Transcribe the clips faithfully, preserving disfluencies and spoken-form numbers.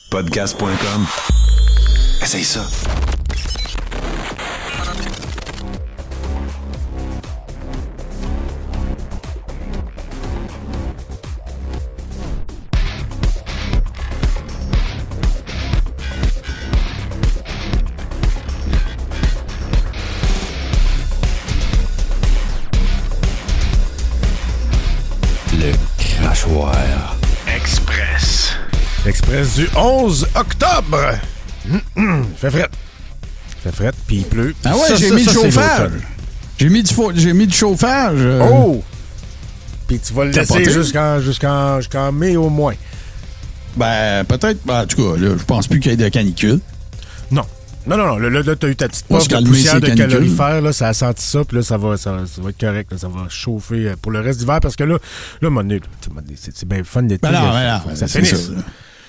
podcast point com. Essaye ça. Le crachoir Express. Express du onze octobre. Hum, fait fret. Fait fret, puis il pleut. Ah ouais, ça, j'ai ça, mis ça, le c'est chauffage. l'automne. J'ai mis du, fo- j'ai mis du chauffage. euh, Oh! Puis tu vas le T'as laisser pas jusqu'en, jusqu'en, jusqu'en mai au moins. Ben, peut-être. Ben, en tout cas, là, je pense plus qu'il y ait de canicule. Non. Non, non, non. Là, là, là t'as eu ta petite On va puff se de calmer poussière ces de canicules. calorifère. Là, ça a senti ça. Puis là, ça va, ça, ça va être correct. Là, ça va chauffer euh, pour le reste d'hiver. Parce que là, là, mon nez, c'est, c'est bien fun d'été. Ben non, là, ben non, ça c'est finisse. ça.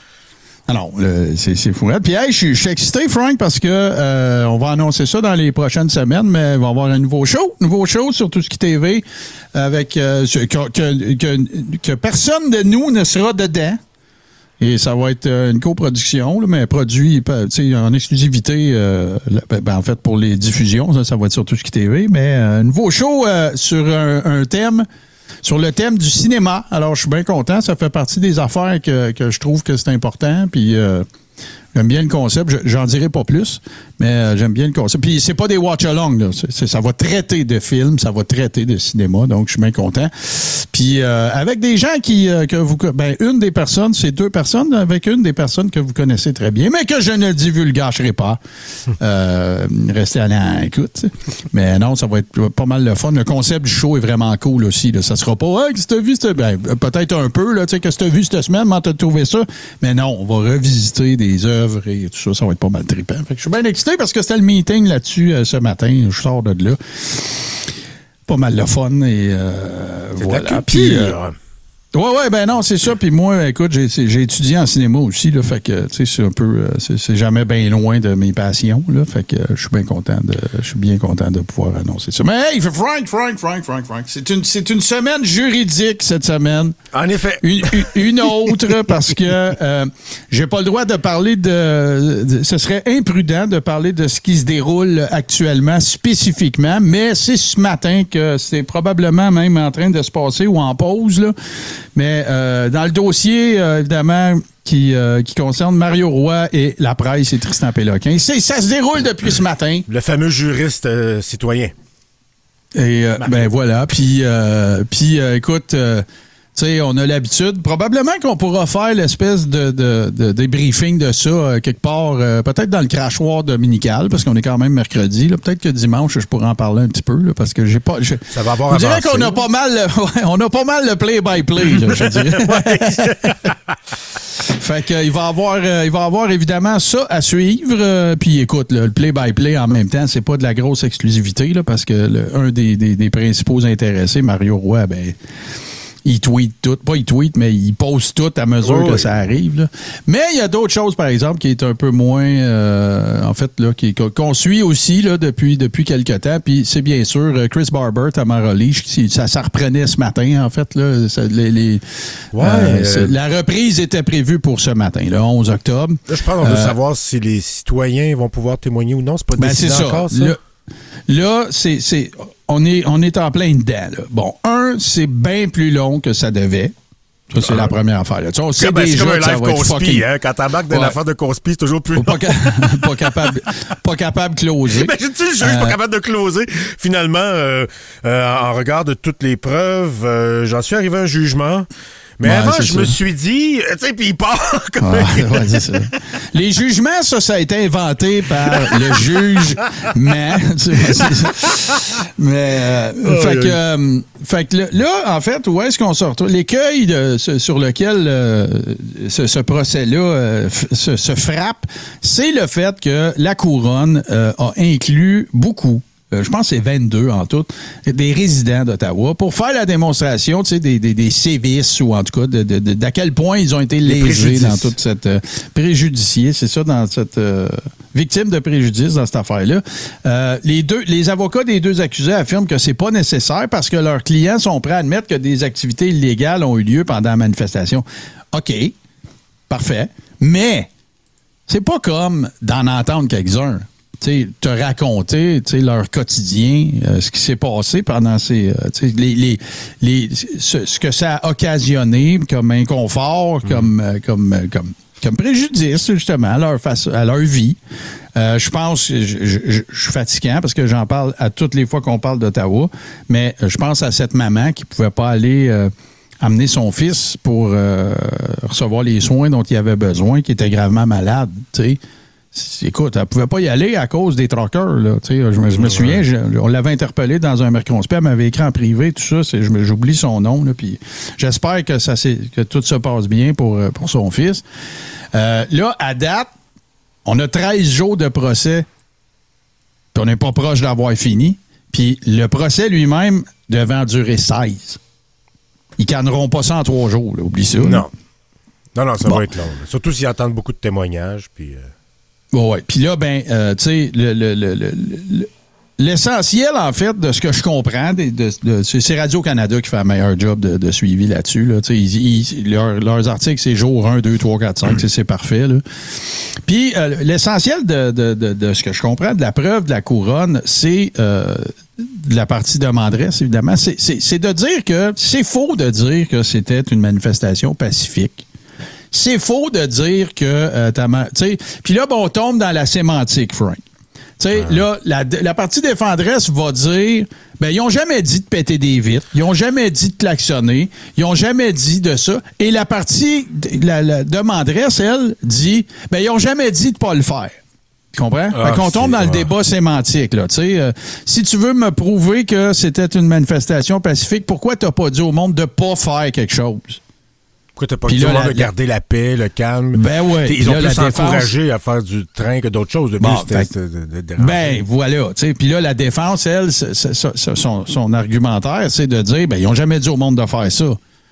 Ah non, le- c'est, c'est fou. Puis, hey, je suis- je suis excité, Frank, parce que euh, on va annoncer ça dans les prochaines semaines, mais il va y avoir un nouveau show. Nouveau show sur Tout ce qui T V avec euh, que, que, que, que personne de nous ne sera dedans. Et ça va être euh, une coproduction, là, mais produit tu sais, en exclusivité, euh, ben, en fait, pour les diffusions. Ça, ça va être sur Tout ce qui T V. Mais un nouveau show euh, sur un, un thème, sur le thème du cinéma. Alors, je suis bien content. Ça fait partie des affaires que, que je trouve que c'est important. Puis, euh, j'aime bien le concept. Je, j'en dirai pas plus, mais euh, j'aime bien le concept. Puis, c'est pas des watch-along, là. C'est, c'est, ça va traiter de films, ça va traiter de cinéma. Donc, je suis bien content. Puis, euh, avec des gens qui, euh, que vous, ben, une des personnes, c'est deux personnes, avec une des personnes que vous connaissez très bien, mais que je ne divulgacherai pas. Euh, restez à l'écoute. Mais non, ça va être pas mal le fun. Le concept du show est vraiment cool aussi, là. Ça sera pas, hey, qu'est-ce que t'as vu, cette... ben, peut-être un peu, là, tu sais, qu'est-ce que t'as vu cette semaine, comment t'as trouvé ça? Mais non, on va revisiter des œuvres et tout ça, ça va être pas mal trippant. Fait que je suis bien excité parce que c'était le meeting là-dessus euh, ce matin. Je sors de là. Pas mal de fun et euh, C'est voilà. de la Puis, culture. euh, Ouais, ouais, ben non, c'est ça. Puis moi, écoute, j'ai, j'ai étudié en cinéma aussi, là, fait que, tu sais, c'est un peu, euh, c'est, c'est jamais bien loin de mes passions, là, fait que euh, je suis bien content de, je suis bien content de pouvoir annoncer ça. Mais hey, Frank, Frank, Frank, Frank, Frank, c'est une, c'est une semaine juridique cette semaine. En effet. Une, une, une autre parce que euh, j'ai pas le droit de parler de, de, ce serait imprudent de parler de ce qui se déroule actuellement spécifiquement, mais c'est ce matin que c'est probablement même en train de se passer ou en pause, là. Mais euh, dans le dossier, euh, évidemment, qui, euh, qui concerne Mario Roy et la presse et Tristan Péloquin, c'est, ça se déroule depuis ce matin. Le fameux juriste euh, citoyen. Et euh, ben voilà, puis euh, puis euh, écoute, euh, tu sais, on a l'habitude, probablement qu'on pourra faire l'espèce de, de, de débriefing de ça euh, quelque part, euh, peut-être dans le crachoir dominical, parce qu'on est quand même mercredi. Là, peut-être que dimanche, je pourrais en parler un petit peu, là, parce que j'ai pas. Je, Ça va avoir on dirait avancé. qu'on a pas mal, ouais, on a pas mal le play-by-play, là, je dirais. Fait que, euh, il va avoir, euh, il va avoir évidemment ça à suivre. Euh, puis écoute, là, le play-by-play en même temps, c'est pas de la grosse exclusivité, là, parce que le, un des, des, des principaux intéressés, Mario Roy, ben. Il tweet tout. Pas il tweet, mais il poste tout à mesure oh, que oui. ça arrive. Là. Mais il y a d'autres choses, par exemple, qui est un peu moins... Euh, en fait, là, qui, qu'on suit aussi là, depuis, depuis quelque temps. Puis c'est bien sûr Chris Barber, Tamara Lich, ça, ça reprenait ce matin, en fait. Là, ça, les, les, Ouais, euh, euh, la reprise était prévue pour ce matin, le onze octobre. Là, je pense qu'on veut Euh, savoir si les citoyens vont pouvoir témoigner ou non. C'est pas Ben, décidé c'est ça. encore, ça? Là, là, c'est, c'est, on, est, on est en plein dedans. Là. Bon, un, c'est bien plus long que ça devait. Ça, c'est Ah. la première affaire. Là. Tu sais, on sait C'est, ben, c'est déjà comme un que ça live va être conspi, fucking... hein? Quand t'embarques dans Ouais. l'affaire de conspi, c'est toujours plus long. Pas, ca- pas capable, pas capable de closer. Imagine-tu le juge Euh, pas capable de closer? Finalement, euh, euh, en regard de toutes les preuves, euh, j'en suis arrivé à un jugement. Mais Ouais, avant, c'est je ça. me suis dit, tu sais, puis il part comme Ouais, ouais, c'est ça. Les jugements, ça, ça a été inventé par le juge, mais... mais euh, Oh, fait, oui. que, euh, fait que là, là, en fait, où est-ce qu'on se retrouve? L'écueil de, ce- sur lequel euh, ce, ce procès-là euh, f- se, se frappe, c'est le fait que la couronne euh, a inclus beaucoup euh, je pense que c'est vingt-deux en tout, des résidents d'Ottawa, pour faire la démonstration, tu sais, des, des, des sévices ou en tout cas de, de, de, d'à quel point ils ont été lésés dans toute cette euh, préjudiciée, c'est ça, dans cette euh, victime de préjudice dans cette affaire-là. Euh, les deux, les avocats des deux accusés affirment que c'est pas nécessaire parce que leurs clients sont prêts à admettre que des activités illégales ont eu lieu pendant la manifestation. OK, parfait, mais c'est pas comme d'en entendre quelques-uns. T'sais, te raconter leur quotidien, euh, ce qui s'est passé pendant ces... Euh, les, les, les, ce, ce que ça a occasionné comme inconfort, mmh. comme, euh, comme, euh, comme, comme préjudice, justement, à leur, face, à leur vie. Euh, je pense, je, je, je, je suis fatiguant parce que j'en parle à toutes les fois qu'on parle d'Ottawa, mais je pense à cette maman qui pouvait pas aller... Euh, amener son fils pour euh, recevoir les soins dont il avait besoin, qui était gravement malade, tu sais. Écoute, elle pouvait pas y aller à cause des truckers, là. Tu sais, je me, je me souviens, je, on l'avait interpellé dans un mercredi, elle m'avait écrit en privé, tout ça, c'est, je, j'oublie son nom, là, puis j'espère que ça que tout se passe bien pour, pour son fils. Euh, là, à date, on a treize jours de procès, puis on n'est pas proche d'avoir fini, puis le procès lui-même devait en durer seize. Ils canneront pas ça en trois jours, là, oublie ça. Non. Là. Non, non, ça bon. va être long. Là. Surtout s'ils entendent beaucoup de témoignages, puis... Euh... Oui, ouais. Puis là, ben, euh, tu sais, le, le, le, le, l'essentiel, en fait, de ce que je comprends, de, de, de, c'est Radio-Canada qui fait un meilleur job de, de suivi là-dessus. Là. Ils, ils, leur, leurs articles, c'est jour un, deux, trois, quatre, cinq, c'est parfait. Là. Puis euh, l'essentiel de, de, de, de ce que je comprends, de la preuve de la couronne, c'est euh, de la partie demanderesse, évidemment, c'est, c'est, c'est de dire que c'est faux de dire que c'était une manifestation pacifique. C'est faux de dire que... Euh, tu sais, puis là, bon, on tombe dans la sémantique, Frank. Tu sais, ah. là, la, la partie défendresse va dire, ben, ils n'ont jamais dit de péter des vitres, ils n'ont jamais dit de klaxonner, ils n'ont jamais dit de ça. Et la partie, la, la demanderesse, elle, dit, ben, ils n'ont jamais dit de pas le faire. Tu comprends? Ah, fait qu'on tombe dans ah. le débat sémantique, là. Tu sais, euh, si tu veux me prouver que c'était une manifestation pacifique, pourquoi t'as pas dit au monde de pas faire quelque chose? Pourquoi t'as pas dit au monde de garder la paix, le calme? Ben ouais. Ils ont là, plus encouragé à faire du train que d'autres choses. Bon, c'était, fait, c'était de, de ben voilà. Puis là, la défense, elle, c'est, c'est, c'est, son, son argumentaire, c'est de dire, ben ils ont jamais dit au monde de faire ça.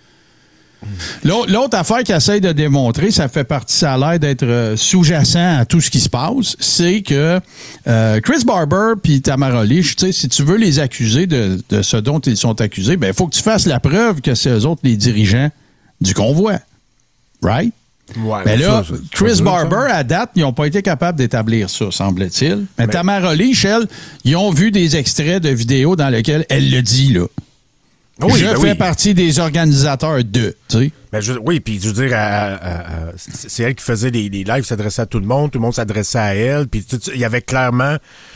L'autre, l'autre affaire qu'ils essayent de démontrer, ça fait partie, ça a l'air d'être sous-jacent à tout ce qui se passe, c'est que euh, Chris Barber puis Tamara Lich, tu sais, si tu veux les accuser de, de ce dont ils sont accusés, ben il faut que tu fasses la preuve que c'est eux autres les dirigeants du convoi. Right? Ouais, mais là, ça, ça, Chris ça Barber, ça. à date, ils n'ont pas été capables d'établir ça, semble-t-il. Mais, mais Tamara Lich, elle, ils ont vu des extraits de vidéos dans lesquels elle le dit, là. Oui, je ben fais oui. partie des organisateurs de, tu sais. Ben je, oui, puis je veux dire, à, à, à, c'est elle qui faisait les, les lives, s'adressait à tout le monde, tout le monde s'adressait à elle, puis il y avait clairement...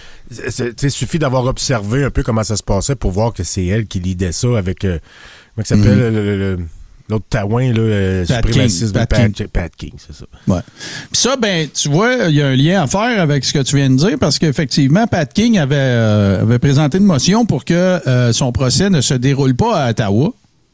Il suffit d'avoir observé un peu comment ça se passait pour voir que c'est elle qui lidait ça avec... Euh, comment ça s'appelle? Mm. Le, le, le, l'autre taouin, là, euh, Pat suprémaciste, King. Pat, Pat, King. Pat King, c'est ça. Ouais. Puis ça, ben, tu vois, il y a un lien à faire avec ce que tu viens de dire, parce qu'effectivement, Pat King avait, euh, avait présenté une motion pour que euh, son procès ne se déroule pas à Ottawa.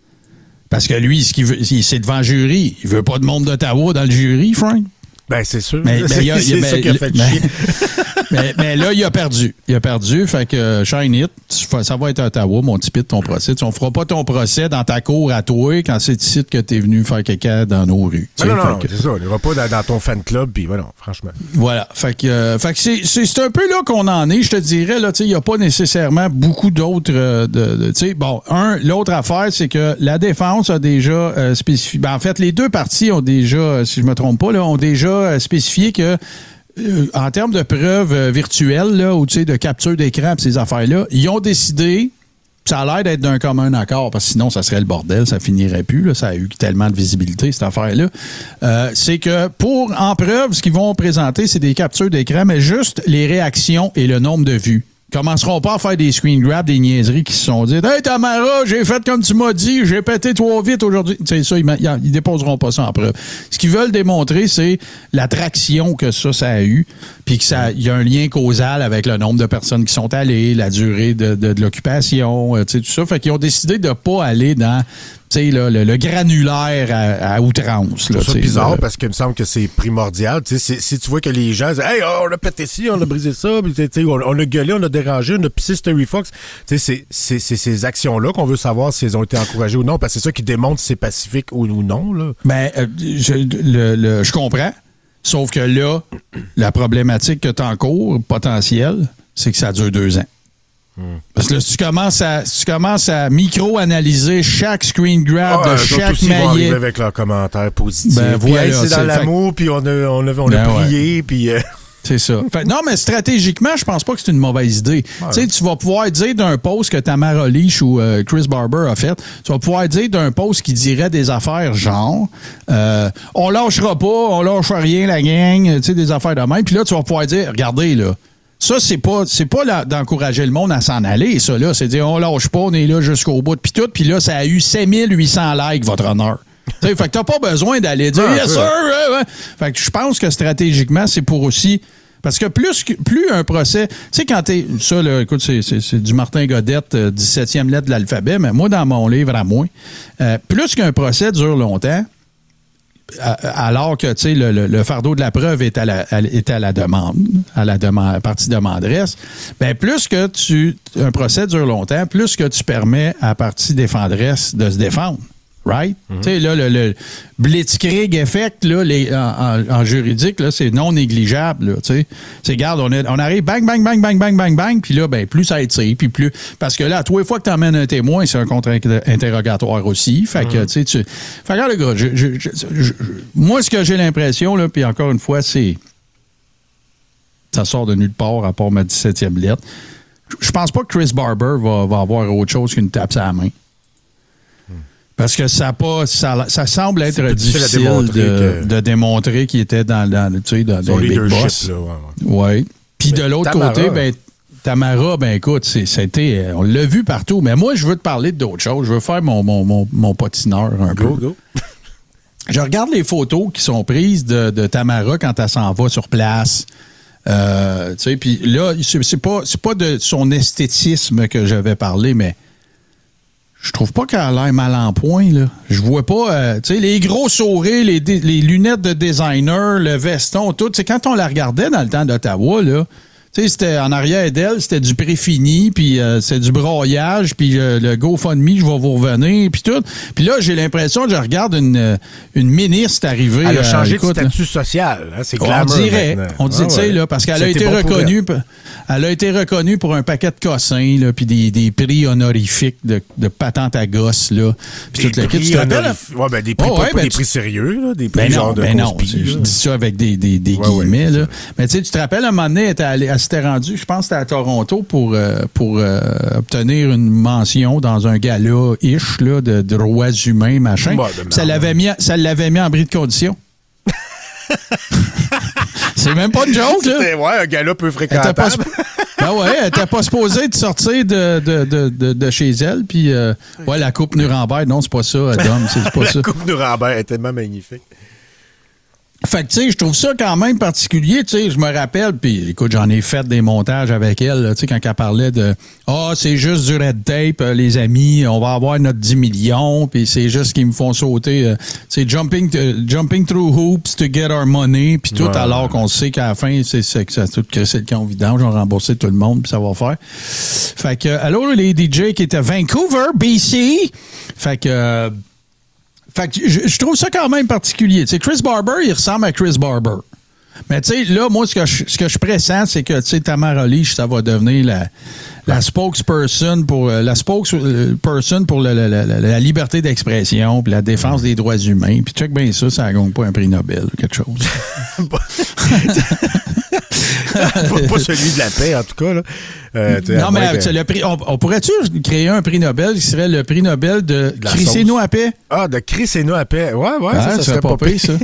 Parce que lui, ce qu'il veut, c'est devant le jury. Il veut pas de monde d'Ottawa dans le jury, Frank. Ben, c'est sûr. Mais, c'est, y a, c'est y a, ça ben, qui a fait ben, chier. mais, mais là, il a perdu. Il a perdu. Fait que euh, shine it. Ça va être à Ottawa, mon petit pit, ton procès. On fera pas ton procès dans ta cour à toi quand c'est ici que t'es venu faire caca dans nos rues. Non, non, non, que... c'est ça. On va pas dans, dans ton fan club, puis voilà, franchement. Voilà. Fait que, euh, fait que c'est, c'est, c'est un peu là qu'on en est, je te dirais. Là, il n'y a pas nécessairement beaucoup d'autres... Euh, de, de, tu sais, bon, un, l'autre affaire, c'est que la défense a déjà euh, spécifié... Ben, en fait, les deux parties ont déjà, si je me trompe pas, là, ont déjà euh, spécifié que euh, en termes de preuves euh, virtuelles, là, ou de capture d'écran et ces affaires-là, ils ont décidé, ça a l'air d'être d'un commun accord, parce que sinon, ça serait le bordel, ça finirait plus, là, ça a eu tellement de visibilité, cette affaire-là. Euh, c'est que pour, en preuve, ce qu'ils vont présenter, c'est des captures d'écran, mais juste les réactions et le nombre de vues. Commenceront pas à faire des screen grabs, des niaiseries qui se sont dites « Hey Tamara, j'ai fait comme tu m'as dit, j'ai pété trop vite aujourd'hui. » Tu sais, ça, ils, ils déposeront pas ça en preuve. Ce qu'ils veulent démontrer, c'est l'attraction que ça, ça a eu, puis que ça, il y a un lien causal avec le nombre de personnes qui sont allées, la durée de, de, de l'occupation, tu sais, tout ça. Fait qu'ils ont décidé de pas aller dans... Tu sais, là, le, le granulaire à, à outrance. Là, c'est bizarre là. Parce qu'il me semble que c'est primordial. Tu sais, si tu vois que les gens disent « Hey, oh, on a pété ci, on a brisé ça, pis, on, on a gueulé, on a dérangé, on a pissé Story Fox. » Tu sais, c'est, c'est, c'est ces actions-là qu'on veut savoir si elles ont été encouragées ou non, parce que c'est ça qui démontre si c'est pacifique ou, ou non. Là. Ben, euh, je, le, le, je comprends. Sauf que là, la problématique que tu as en cours, potentielle, c'est que ça dure deux ans. Parce que là, si tu commences à, si tu commences à micro-analyser chaque screen grab ah, de chaque aussi vont arriver maillet. avec leurs commentaires positifs. Ben, puis, voilà, hey, c'est dans c'est l'amour, puis on a, on a, on a Ben, prié, ouais. puis... Euh... C'est ça. Fait, non, mais stratégiquement, je pense pas que c'est une mauvaise idée. Ouais. Tu sais, tu vas pouvoir dire d'un post que Tamara Lich ou euh, Chris Barber a fait, tu vas pouvoir dire d'un post qui dirait des affaires genre euh, on lâchera pas, on lâche rien la gang, tu sais, des affaires de même. Puis là, tu vas pouvoir dire, regardez là, ça, c'est pas c'est pas la, d'encourager le monde à s'en aller, ça là. C'est dire on lâche pas, on est là jusqu'au bout, puis tout. Puis là, ça a eu cinq mille huit cents likes, votre honneur. T'sais, fait que t'as pas besoin d'aller dire ah, yes sir. Ouais, ouais. Fait que je pense que stratégiquement, c'est pour aussi. Parce que plus plus un procès. Tu sais, quand t'es. Ça, là, écoute, c'est, c'est, c'est du Martin Godette, euh, dix-septième lettre de l'alphabet, mais moi, dans mon livre à moi, euh, plus qu'un procès dure longtemps, à, alors que tu sais, le, le, le fardeau de la preuve est à la, à, est à la demande, à la demande, à partie demanderesse, bien, plus que tu. Un procès dure longtemps, plus que tu permets à partie défendresse de se défendre. Right? Mm-hmm. Tu sais, là, le, le blitzkrieg effect, là, les, en, en, en juridique, là, c'est non négligeable, là, tu sais. C'est, regarde, on, est, on arrive, bang, bang, bang, bang, bang, bang, bang, puis là, ben, plus ça étire, puis plus. Parce que là, à tous les fois que tu emmènes un témoin, c'est un contre-interrogatoire aussi. Fait que, mm-hmm. tu sais, tu. Fait que, regarde, le gars, je, je, je, je, je, moi, ce que j'ai l'impression, là, puis encore une fois, c'est. Ça sort de nulle part, à part ma dix-septième lettre. Je pense pas que Chris Barber va, va avoir autre chose qu'une tape sur la main. Parce que ça, pas, ça, ça semble être difficile, difficile de, que... de démontrer qu'il était dans, dans, tu sais, dans, dans les big boss. Là, ouais, ouais. ouais. Puis de l'autre Tamara. côté, ben, Tamara, ben écoute, c'est, c'était, on l'a vu partout. Mais moi, je veux te parler d'autres choses. Je veux faire mon, mon, mon, mon patineur un go, peu. Go. Je regarde les photos qui sont prises de, de Tamara quand elle s'en va sur place. Euh, tu sais, puis là, c'est, c'est pas, c'est pas de son esthétisme que je vais parler, mais je trouve pas qu'elle a l'air mal en point, là. Je vois pas, euh, tu sais, les gros sourires, les, les lunettes de designer, le veston, tout. Tu sais, quand on la regardait dans le temps d'Ottawa, là, tu sais, c'était en arrière d'elle, c'était du préfini, puis euh, c'est du broyage, puis euh, le GoFundMe, je vais vous revenir, puis tout. Puis là, j'ai l'impression que je regarde une, une ministre arriver. Elle a changé euh, écoute, de statut là. social. Hein, c'est on glamour dirait, maintenant. on dit, ah, tu sais, ouais. là, parce qu'elle ça a été bon reconnue, elle. elle a été reconnue pour un paquet de cossins, là, puis des, des prix honorifiques de, de patente à gosse, là. Puis toute la kit, tu te rappelles? Ouais, ben, des prix, oh, pas, ouais, pas ben, des prix sérieux, là, des prix ben genre non, de ben non, conspi, je dis ça avec des, des, des ouais, guillemets, ouais, là. Mais tu sais, tu te rappelles, un moment donné, elle, elle, elle s'était rendue, je pense que c'était à Toronto pour, euh, pour euh, obtenir une mention dans un gala-ish, là, de, de droits humains, machin. Bah, ça l'avait mis, ça l'avait mis en bris de condition. C'est même pas une joke, là. C'était, ouais, un gala peu fréquentable. Ben ouais, elle était pas supposée de sortir de, de, de, de, de chez elle, puis euh, ouais, la coupe Nuremberg, non, c'est pas ça, Dom, c'est pas la ça. La coupe Nuremberg est tellement magnifique. Fait que, tu sais, je trouve ça quand même particulier, tu sais, je me rappelle, puis écoute, j'en ai fait des montages avec elle, tu sais, quand elle parlait de « Ah, oh, c'est juste du red tape, euh, les amis, on va avoir notre dix millions, puis c'est juste qu'ils me font sauter, euh, c'est jumping, uh, jumping through hoops to get our money, puis tout, ouais, alors ouais. qu'on sait qu'à la fin, c'est, c'est que ça a tout crissé le camp vidange, on va rembourser tout le monde, puis ça va faire. Fait que, allô, les D J qui étaient à Vancouver, B C, fait que... Euh, Fait que je, je trouve ça quand même particulier. Tu sais, Chris Barber, il ressemble à Chris Barber. Mais tu sais, là, moi, ce que je, ce que je pressens, c'est que, tu sais, Tamara Lich, ça va devenir la, la spokesperson pour, la spokesperson pour la, la, la, la liberté d'expression puis la défense des droits humains. Puis check bien ça, ça ne gagne pas un prix Nobel ou quelque chose. pas, pas celui de la paix, en tout cas, là. Euh, non, mais que... le prix, on, on pourrait-tu créer un prix Nobel qui serait le prix Nobel de, de Crissez-nous à paix? Ah, de Crissez-nous à paix. Ouais, ouais, ah, ça, ça, ça serait pas pire, ça.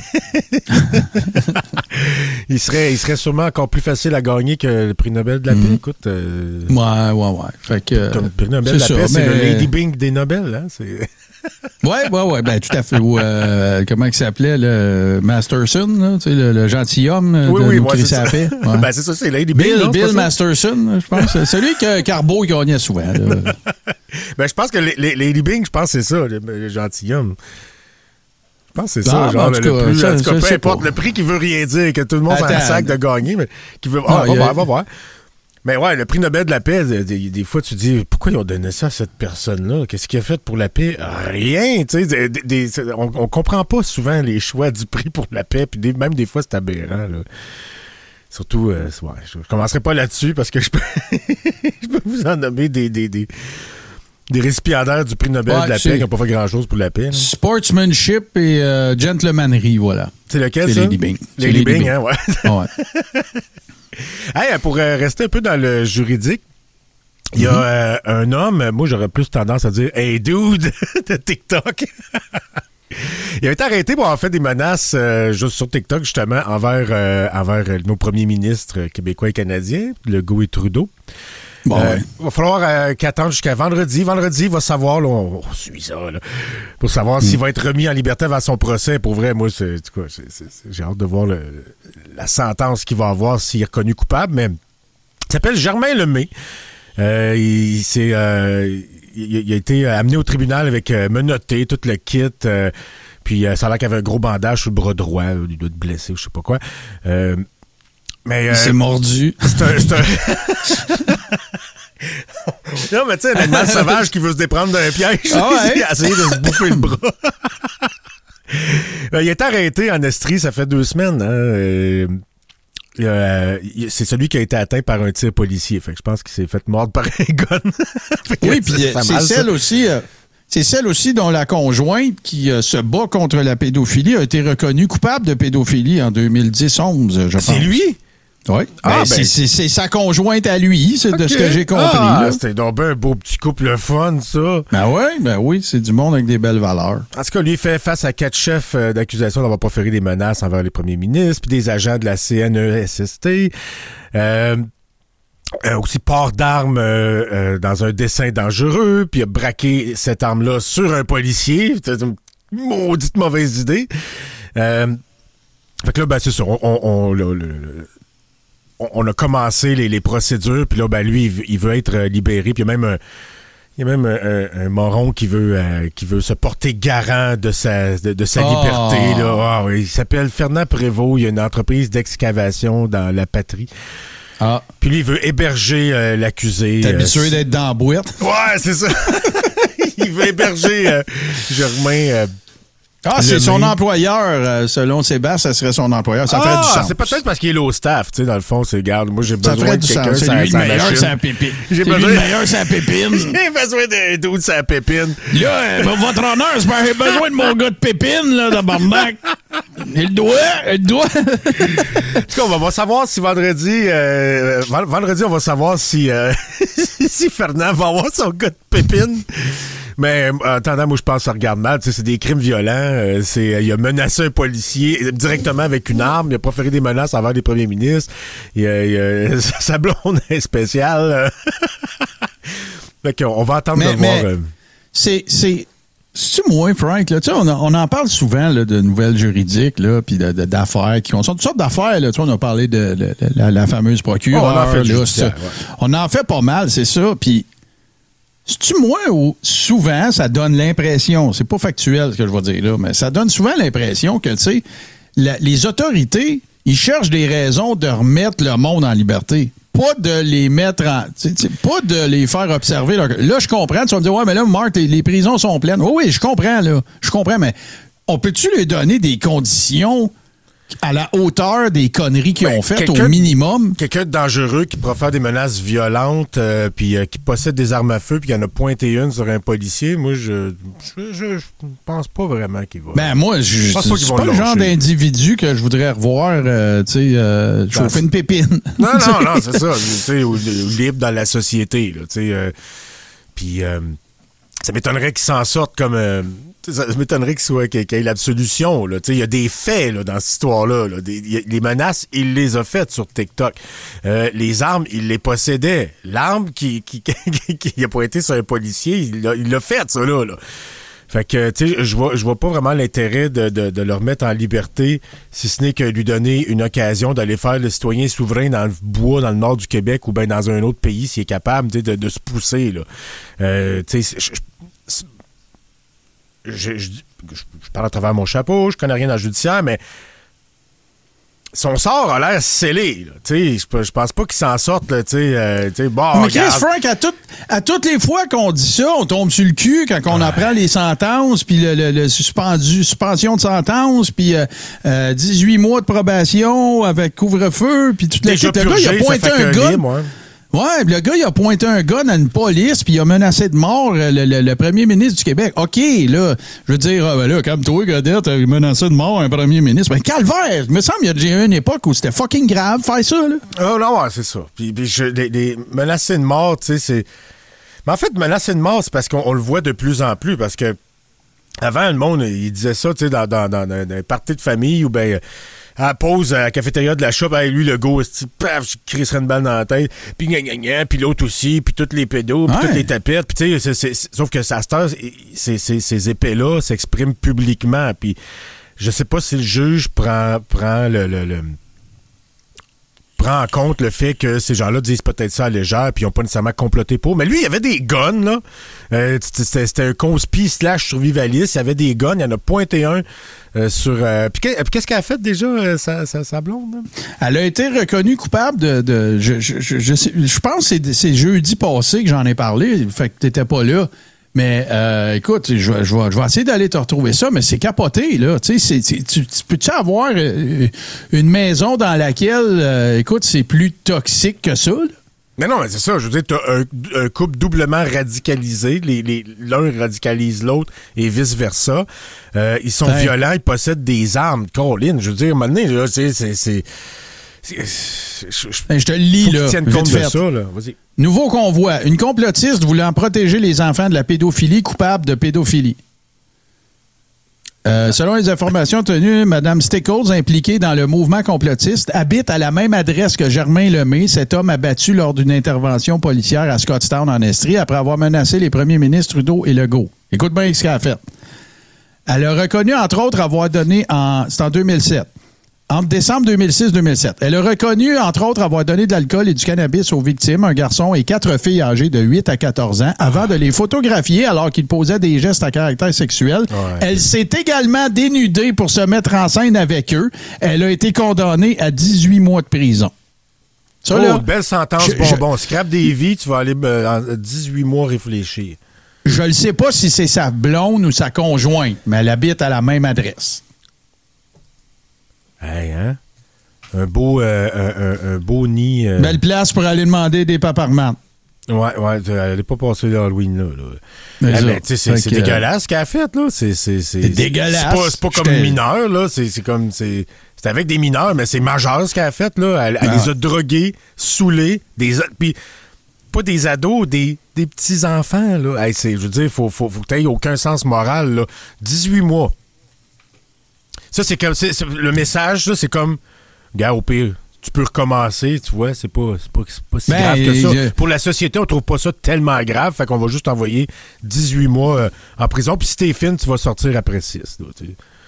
il, serait, il serait sûrement encore plus facile à gagner que le prix Nobel de la paix. Mm. Écoute. Euh... Ouais, ouais, ouais. Fait que, Comme le prix Nobel de la ça, paix, c'est mais... le Lady Bing des Nobel, hein? C'est... Ouais, ouais, ouais, ben tout à fait. Ou, euh, comment il s'appelait, le Masterson, là, tu sais, le, le gentilhomme oui, de oui, ouais, c'est ça. Ouais. Ben c'est ça, c'est Lady Bing. Bill, non, Bill Masterson, je pense. C'est celui que Carbo gagnait souvent. Là. Ben je pense que les, les, Lady Bing, je pense que c'est ça, le, le gentilhomme. Je pense que c'est ah, ça, genre ben, le cas, plus. Ça, en tout cas, ça, peu importe, pas. Le prix qui veut rien dire, que tout le monde s'en sac de gagner, mais qui veut. Ah, ah, va a... voir, va voir. Mais ouais, le prix Nobel de la paix, des, des fois, tu dis, pourquoi ils ont donné ça à cette personne-là? Qu'est-ce qu'il a fait pour la paix? Rien, tu sais. Des, des, on, on comprend pas souvent les choix du prix pour la paix, puis des, même des fois, c'est aberrant, là. Surtout, euh, ouais, je, je commencerai pas là-dessus parce que je peux, je peux vous en nommer des, des, des, des récipiendaires du prix Nobel ouais, de la paix qui n'ont pas fait grand-chose pour la paix. Là. Sportsmanship et euh, gentlemanry, voilà. C'est lequel, c'est ça? Lady Byng. C'est Lady Byng, hein, ouais. ouais. Hey, pour euh, rester un peu dans le juridique, il y a mm-hmm. euh, un homme, moi j'aurais plus tendance à dire « Hey dude » de TikTok. Il a été arrêté pour avoir fait des menaces euh, juste sur TikTok, justement, envers, euh, envers euh, nos premiers ministres québécois et canadiens, Legault et Trudeau. Bon, euh, ouais. Il va falloir euh, qu'attendre jusqu'à vendredi. Vendredi, il va savoir, là, on, on suit ça, là, pour savoir mm. s'il va être remis en liberté avant son procès. Pour vrai, moi, c'est, c'est, c'est, c'est, c'est, j'ai hâte de voir le, la sentence qu'il va avoir s'il est reconnu coupable. Mais il s'appelle Germain Lemay. Euh, il, c'est, euh, il, il a été amené au tribunal avec euh, menotté, tout le kit. Euh, puis euh, ça a l'air qu'il avait un gros bandage sur le bras droit. Euh, il doit être blessé ou je sais pas quoi. Euh, mais, euh, il s'est mordu. C'est un... C'est un... non, mais tu sais, un animal sauvage qui veut se déprendre d'un piège. Ah ouais? Il a essayé de se bouffer le bras. Il est arrêté en Estrie, ça fait deux semaines. Hein. Euh, euh, c'est celui qui a été atteint par un tir policier. Fait que je pense qu'il s'est fait mordre par un gun. Oui, puis c'est, c'est celle aussi... Euh... C'est celle aussi dont la conjointe qui euh, se bat contre la pédophilie a été reconnue coupable de pédophilie en deux mille dix onze, je pense. C'est lui? Oui. Ah, ben, ben... C'est, c'est, c'est sa conjointe à lui, c'est okay. de ce que j'ai compris. Ah, là. C'était donc ben un beau petit couple fun, ça. Ben oui, ben oui, c'est du monde avec des belles valeurs. En tout cas, lui fait face à quatre chefs d'accusation d'avoir proféré des menaces envers les premiers ministres, puis des agents de la C N E S S T. Euh... Euh, aussi port d'armes euh, euh, dans un dessin dangereux, puis il a braqué cette arme-là sur un policier. C'était une maudite mauvaise idée. Euh, fait que là, ben c'est ça. On, on, on, le, le, le, on a commencé les, les procédures, puis là, ben lui, il veut, il veut être libéré. Puis il y a même un, il y a même un, un, un moron qui veut euh, qui veut se porter garant de sa de, de sa oh. liberté. Là. Oh, il s'appelle Fernand Prévost. Il y a une entreprise d'excavation dans la patrie. Ah. Puis lui, il veut héberger euh, l'accusé. T'es habitué euh, d'être dans la boîte? Ouais, c'est ça. Il veut héberger euh, Germain. Euh, ah, c'est son employeur. Euh, selon Sébastien, ça serait son employeur. Ça ah, ferait du sens. C'est peut-être parce qu'il est low staff. Tu sais, dans le fond, c'est, garde, moi, j'ai besoin ça de quelqu'un c'est sans, lui sans le meilleur machine. sans pépine. J'ai c'est besoin... lui le meilleur sans pépine. J'ai besoin d'un doute sans pépine. Là, euh, votre honneur, j'ai besoin de mon gars de pépine, là, tabarnak. Et le doigt, le doigt. En tout cas, on va savoir si vendredi, euh, vendredi, on va savoir si, euh, si Fernand va avoir son gars de pépine. Mais en attendant, moi, je pense que ça regarde mal. Tu sais, c'est des crimes violents. Euh, c'est, il a menacé un policier directement avec une arme. Il a proféré des menaces envers les premiers ministres. Il a, il a, sa blonde est spéciale. Fait qu'on on va attendre mais, de mais voir. Euh... C'est... c'est... C'est-tu moins, Frank? Là? Tu sais, on, on en parle souvent là, de nouvelles juridiques, là, puis de, de, d'affaires qui ont toutes sortes d'affaires. Là. Tu sais, on a parlé de, de, de la, la fameuse procureure. Oh, on en fait là, ouais. On en fait pas mal, c'est ça. Puis, c'est-tu moins ou souvent, ça donne l'impression, c'est pas factuel ce que je vais dire là, mais ça donne souvent l'impression que, tu sais, la, les autorités, ils cherchent des raisons de remettre le monde en liberté. Pas de les mettre en... T'sais, t'sais, pas de les faire observer. Là, là je comprends. Tu vas me dire, ouais, mais là, Marc, les, les prisons sont pleines. Oui, oui, je comprends, là. Je comprends, mais on peut-tu lui donner des conditions à la hauteur des conneries qu'ils ben, ont faites au minimum? Quelqu'un de dangereux qui profère des menaces violentes, euh, puis euh, qui possède des armes à feu, puis qui en a pointé une sur un policier, moi, je je, je, je pense pas vraiment qu'il va... Ben moi, je, je pense pas qu'ils vont c'est pas le genre d'individu que je voudrais revoir, euh, tu sais, euh, chauffer une pépine. Non, non, non, c'est ça. Tu sais, libre dans la société, là, tu sais. Euh, puis euh, ça m'étonnerait qu'il s'en sorte comme... Euh, Ça m'étonnerait qu'il soit, qu'il y ait l'absolution. Il y a des faits là, dans cette histoire-là. Là. Des, y a, les menaces, il les a faites sur TikTok. Euh, les armes, il les possédait. L'arme qui, qui, qui, qui a pointé sur un policier, il l'a, il l'a fait, ça là. là. Fait que, tu sais, je vois, je vois pas vraiment l'intérêt de, de, de le remettre en liberté, si ce n'est que lui donner une occasion d'aller faire le citoyen souverain dans le bois, dans le nord du Québec, ou bien dans un autre pays, s'il est capable de, de se pousser. Là. Euh, tu sais, je, Je, je, je, je parle à travers mon chapeau, je connais rien dans le judiciaire, mais son sort a l'air scellé. Je je pense pas qu'il s'en sorte. Là, euh, bon, mais Chris Frank, à, tout, à toutes les fois qu'on dit ça, on tombe sur le cul quand on ouais. apprend les sentences, puis le, le, le suspendu, suspension de sentence, puis euh, euh, dix-huit mois de probation avec couvre-feu, puis tout le gars, il a pointé un gars. Ouais, le gars, il a pointé un gun à une police, puis il a menacé de mort le, le, le premier ministre du Québec. OK, là, je veux dire, ah, ben là, comme toi, Godette, t'as menacé de mort un premier ministre. Ben, calvaire! Il me semble qu'il y a déjà eu une époque où c'était fucking grave faire ça, là. Oh non, ouais, c'est ça. Puis, puis je, les, les menacés de mort, tu sais, c'est... Mais en fait, menacé de mort, c'est parce qu'on le voit de plus en plus, parce que avant, le monde, il disait ça, tu sais, dans, dans, dans, dans un party de famille, ou bien... à la pause à la cafétéria de la shop, hey, lui, le gars, paf, je crisserais une balle dans la tête, puis gna gna gna, puis l'autre aussi, puis toutes les pédos, puis ouais. toutes les tapettes, puis tu sais, c'est, c'est, sauf que ça, ces, ces, ces épées-là s'expriment publiquement, puis je sais pas si le juge prend, prend le, le, le prend en compte le fait que ces gens-là disent peut-être ça à légère puis ils n'ont pas nécessairement comploté pour. Mais lui, il y avait des guns, là. Euh, c'était, c'était un conspi slash survivaliste. Il y avait des guns. Il y en a pointé un euh, sur... Euh, puis qu'est-ce qu'elle a fait déjà, euh, sa, sa, sa blonde? Là? Elle a été reconnue coupable de... de je, je, je, je, sais, je pense que c'est, c'est jeudi passé que j'en ai parlé. Fait que t'étais pas là. Mais euh, écoute, je, je, vais, je vais essayer d'aller te retrouver ça, mais c'est capoté, là. Tu sais, tu, tu peux-tu avoir euh, une maison dans laquelle, euh, écoute, c'est plus toxique que ça, là? Mais non, mais c'est ça. Je veux dire, t'as un, un couple doublement radicalisé. Les, les, l'un radicalise l'autre et vice-versa. Euh, ils sont ouais. violents, ils possèdent des armes. Colin, je veux dire, maintenant, là, c'est... c'est, c'est Je, je, ben, je te le lis, là. Faut compte de ça, là. Vas-y. Nouveau convoi. Une complotiste voulant protéger les enfants de la pédophilie coupable de pédophilie. Euh, selon les informations tenues, Mme Stickles, impliquée dans le mouvement complotiste, habite à la même adresse que Germain Lemay, cet homme abattu lors d'une intervention policière à Scottstown, en Estrie, après avoir menacé les premiers ministres Trudeau et Legault. Écoute bien ce qu'elle a fait. Elle a reconnu, entre autres, avoir donné en... C'est en deux mille sept. Entre décembre deux mille six deux mille sept. Elle a reconnu, entre autres, avoir donné de l'alcool et du cannabis aux victimes, un garçon et quatre filles âgées de huit à quatorze ans, avant de les photographier alors qu'ils posaient des gestes à caractère sexuel. Ouais. Elle s'est également dénudée pour se mettre en scène avec eux. Elle a été condamnée à dix-huit mois de prison. Ça, oh, là, belle sentence, je, bonbon. Je... Scrap des vies, tu vas aller euh, en dix-huit mois réfléchir. Je ne sais pas si c'est sa blonde ou sa conjointe, mais elle habite à la même adresse. Hey, hein? Un beau, euh, un, un, un beau nid. Euh... Belle place pour aller demander des paparmans. Ouais, ouais, elle n'est pas passée l'Halloween, là. là. Mais hey, ben, c'est, c'est que... dégueulasse ce qu'elle a fait, là. C'est, c'est, c'est, c'est dégueulasse. C'est pas, c'est pas comme mineur, là. C'est, c'est comme. C'est, c'est avec des mineurs, mais c'est majeur ce qu'elle a fait, là. Elle, elle les a drogués, saoulés, des. Puis, pas des ados, des, des petits-enfants, là. Hey, c'est, je veux dire, il faut, faut, faut que tu n'aies aucun sens moral, là. dix-huit mois. Ça, c'est comme. C'est, c'est, le message, là, c'est comme. Gars, au pire, tu peux recommencer, tu vois, c'est pas, c'est pas, c'est pas si ben, grave que ça. Je... Pour la société, on trouve pas ça tellement grave, fait qu'on va juste envoyer dix-huit mois euh, en prison, puis si t'es fine, tu vas sortir après six. Là,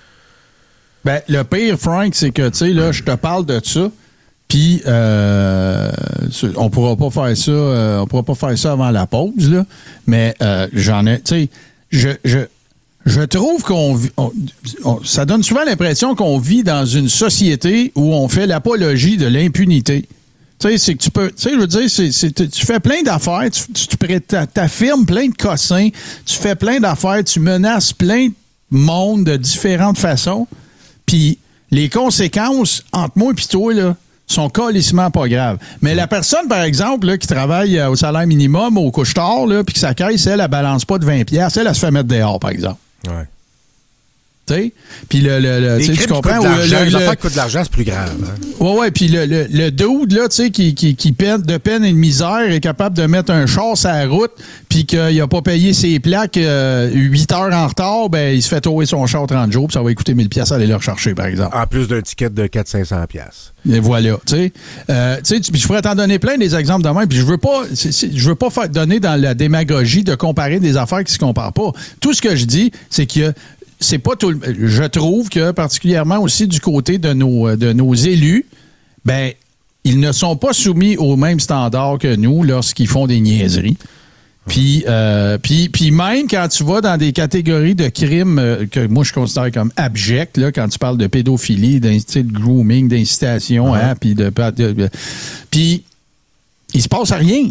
ben, le pire, Frank, c'est que, tu sais, là, je te parle de ça, puis euh, on pourra pas faire ça, euh, on pourra pas faire ça avant la pause, là, mais euh, j'en ai, tu sais, je... je Je trouve qu'on on, on, ça donne souvent l'impression qu'on vit dans une société où on fait l'apologie de l'impunité. Tu sais, c'est que tu peux, tu sais, je veux dire, c'est, c'est, tu fais plein d'affaires, tu, tu, tu t'affirmes plein de cossins, tu fais plein d'affaires, tu menaces plein de monde de différentes façons, puis les conséquences entre moi et toi, là, sont calissement pas graves. Mais la personne, par exemple, là, qui travaille au salaire minimum, au couche-tard, là, puis que sa caisse, elle, elle balance pas de vingt piastres, elle, elle se fait mettre dehors, par exemple. Ouais. Tu sais? Puis le, le, le tu comprends? Le, le, les affaires qui coûtent de l'argent, c'est plus grave. Hein? Ouais, ouais. Puis le, le, le dude, là, tu sais, qui, qui, qui peine de peine et de misère est capable de mettre un char sur la route, puis qu'il a pas payé ses plaques euh, huit heures en retard, ben, il se fait tower son char trente jours, puis ça va lui coûter mille piastres à aller le rechercher, par exemple. En plus d'un ticket de quatre cents à cinq cents piastres. Et voilà, tu sais. Euh, tu sais, je pourrais t'en donner plein des exemples de même, puis je veux pas, c'est, c'est, je veux pas faire donner dans la démagogie de comparer des affaires qui se comparent pas. Tout ce que je dis, c'est que c'est pas tout le, je trouve que particulièrement aussi du côté de nos de nos élus, ben ils ne sont pas soumis aux mêmes standards que nous lorsqu'ils font des niaiseries. Puis, euh, puis, puis même quand tu vas dans des catégories de crimes euh, que moi je considère comme abjects, là, quand tu parles de pédophilie, de grooming, d'incitation, ouais. hein, puis de, de, de puis il se passe rien.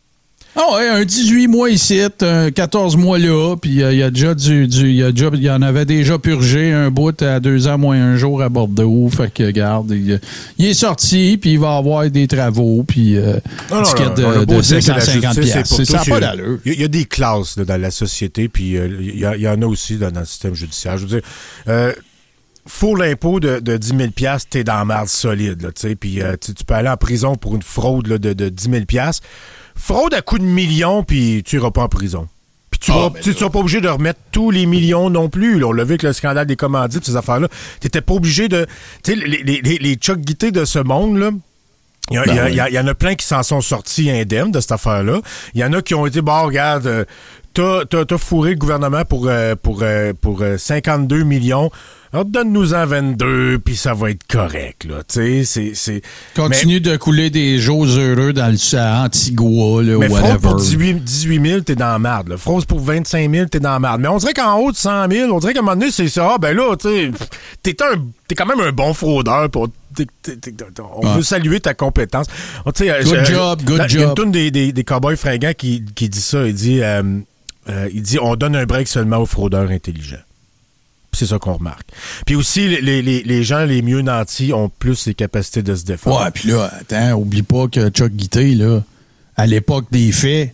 Ah ouais, un dix-huit mois ici, un quatorze mois là, puis il euh, y a déjà du, du y a déjà, il y en avait déjà purgé un bout à deux ans moins un jour à Bordeaux, fait que regarde, il, il est sorti, puis il va avoir des travaux, puis euh, non, non, ticket de, non, de cinq cent cinquante piastres. Ça n'a pas d'allure. Il y, y a des classes là, dans la société, puis euh, il y, y en a aussi dans, dans le système judiciaire. Je veux dire, euh, faut l'impôt de, de dix mille piastres, t'es dans la merde solide, là, tu sais, puis euh, tu peux aller en prison pour une fraude là, de, de dix mille piastres. Fraude à coups de millions, puis tu iras pas en prison. Puis tu oh, ne seras pas obligé de remettre tous les millions non plus. Là, on l'a vu avec le scandale des commandites, ces affaires-là. Tu n'étais pas obligé de... Tu sais, les, les, les, les Chuck Guitté de ce monde, là, il y, ben y, oui. y, y en a plein qui s'en sont sortis indemnes de cette affaire-là. Il y en a qui ont été, bon, regarde, euh, t'as, t'as, t'as fourré le gouvernement pour, euh, pour, euh, pour euh, cinquante-deux millions. Alors, donne-nous-en vingt-deux, puis ça va être correct, là. Tu sais, c'est, c'est... Continue mais... de couler des jours heureux dans le à Antigua, là, mais whatever. Mais fraude pour dix-huit mille, t'es dans la merde, là. Fraude pour vingt-cinq mille, t'es dans la merde. Mais on dirait qu'en haut de cent mille, on dirait qu'à un moment donné, c'est ça. Ah, ben là, tu sais, t'es un... T'es quand même un bon fraudeur pour... T'es, t'es, t'es, on ah. veut saluer ta compétence. On, good euh, job, good là, job. Il y a une toune des, des, des cowboys fringants qui, qui dit ça. Il dit, euh, euh, il dit, on donne un break seulement aux fraudeurs intelligents. C'est ça qu'on remarque. Puis aussi, les, les, les gens les mieux nantis ont plus les capacités de se défendre. Ouais, puis là, attends, oublie pas que Chuck Guitté, là, à l'époque des faits,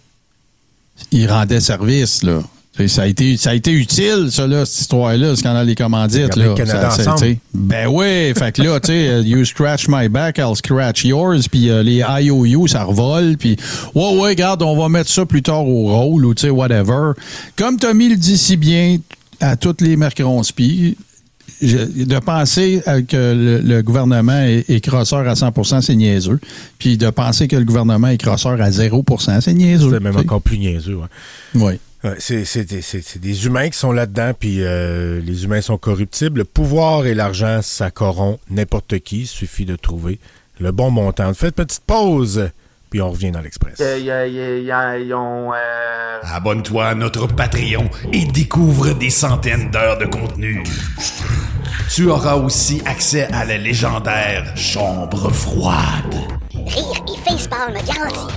il rendait service, là. Ça a été, ça a été utile, ça, là, cette histoire-là, le scandale des commandites, là. Le Canada ça, ensemble. Ben oui, fait que là, tu sais, you scratch my back, I'll scratch yours, puis euh, les I O U, ça revole, puis ouais, ouais, regarde, on va mettre ça plus tard au rôle, ou tu sais, whatever. Comme Tommy le dit si bien, à toutes les mercronspi, de penser que le, le gouvernement est, est crosseur à cent pour cent, c'est niaiseux. Puis de penser que le gouvernement est crosseur à zéro pour cent, c'est niaiseux. C'est même t'sais. Encore plus niaiseux. Ouais. Oui. Ouais, c'est, c'est, c'est, c'est des humains qui sont là-dedans, puis euh, les humains sont corruptibles. Le pouvoir et l'argent, ça corrompt n'importe qui. Il suffit de trouver le bon montant. Faites une petite pause. Puis on revient dans l'Express. Euh, y a, y a, y ont, euh... Abonne-toi à notre Patreon et découvre des centaines d'heures de contenu. Tu auras aussi accès à la légendaire Chambre froide. Rire et facepalm garanti.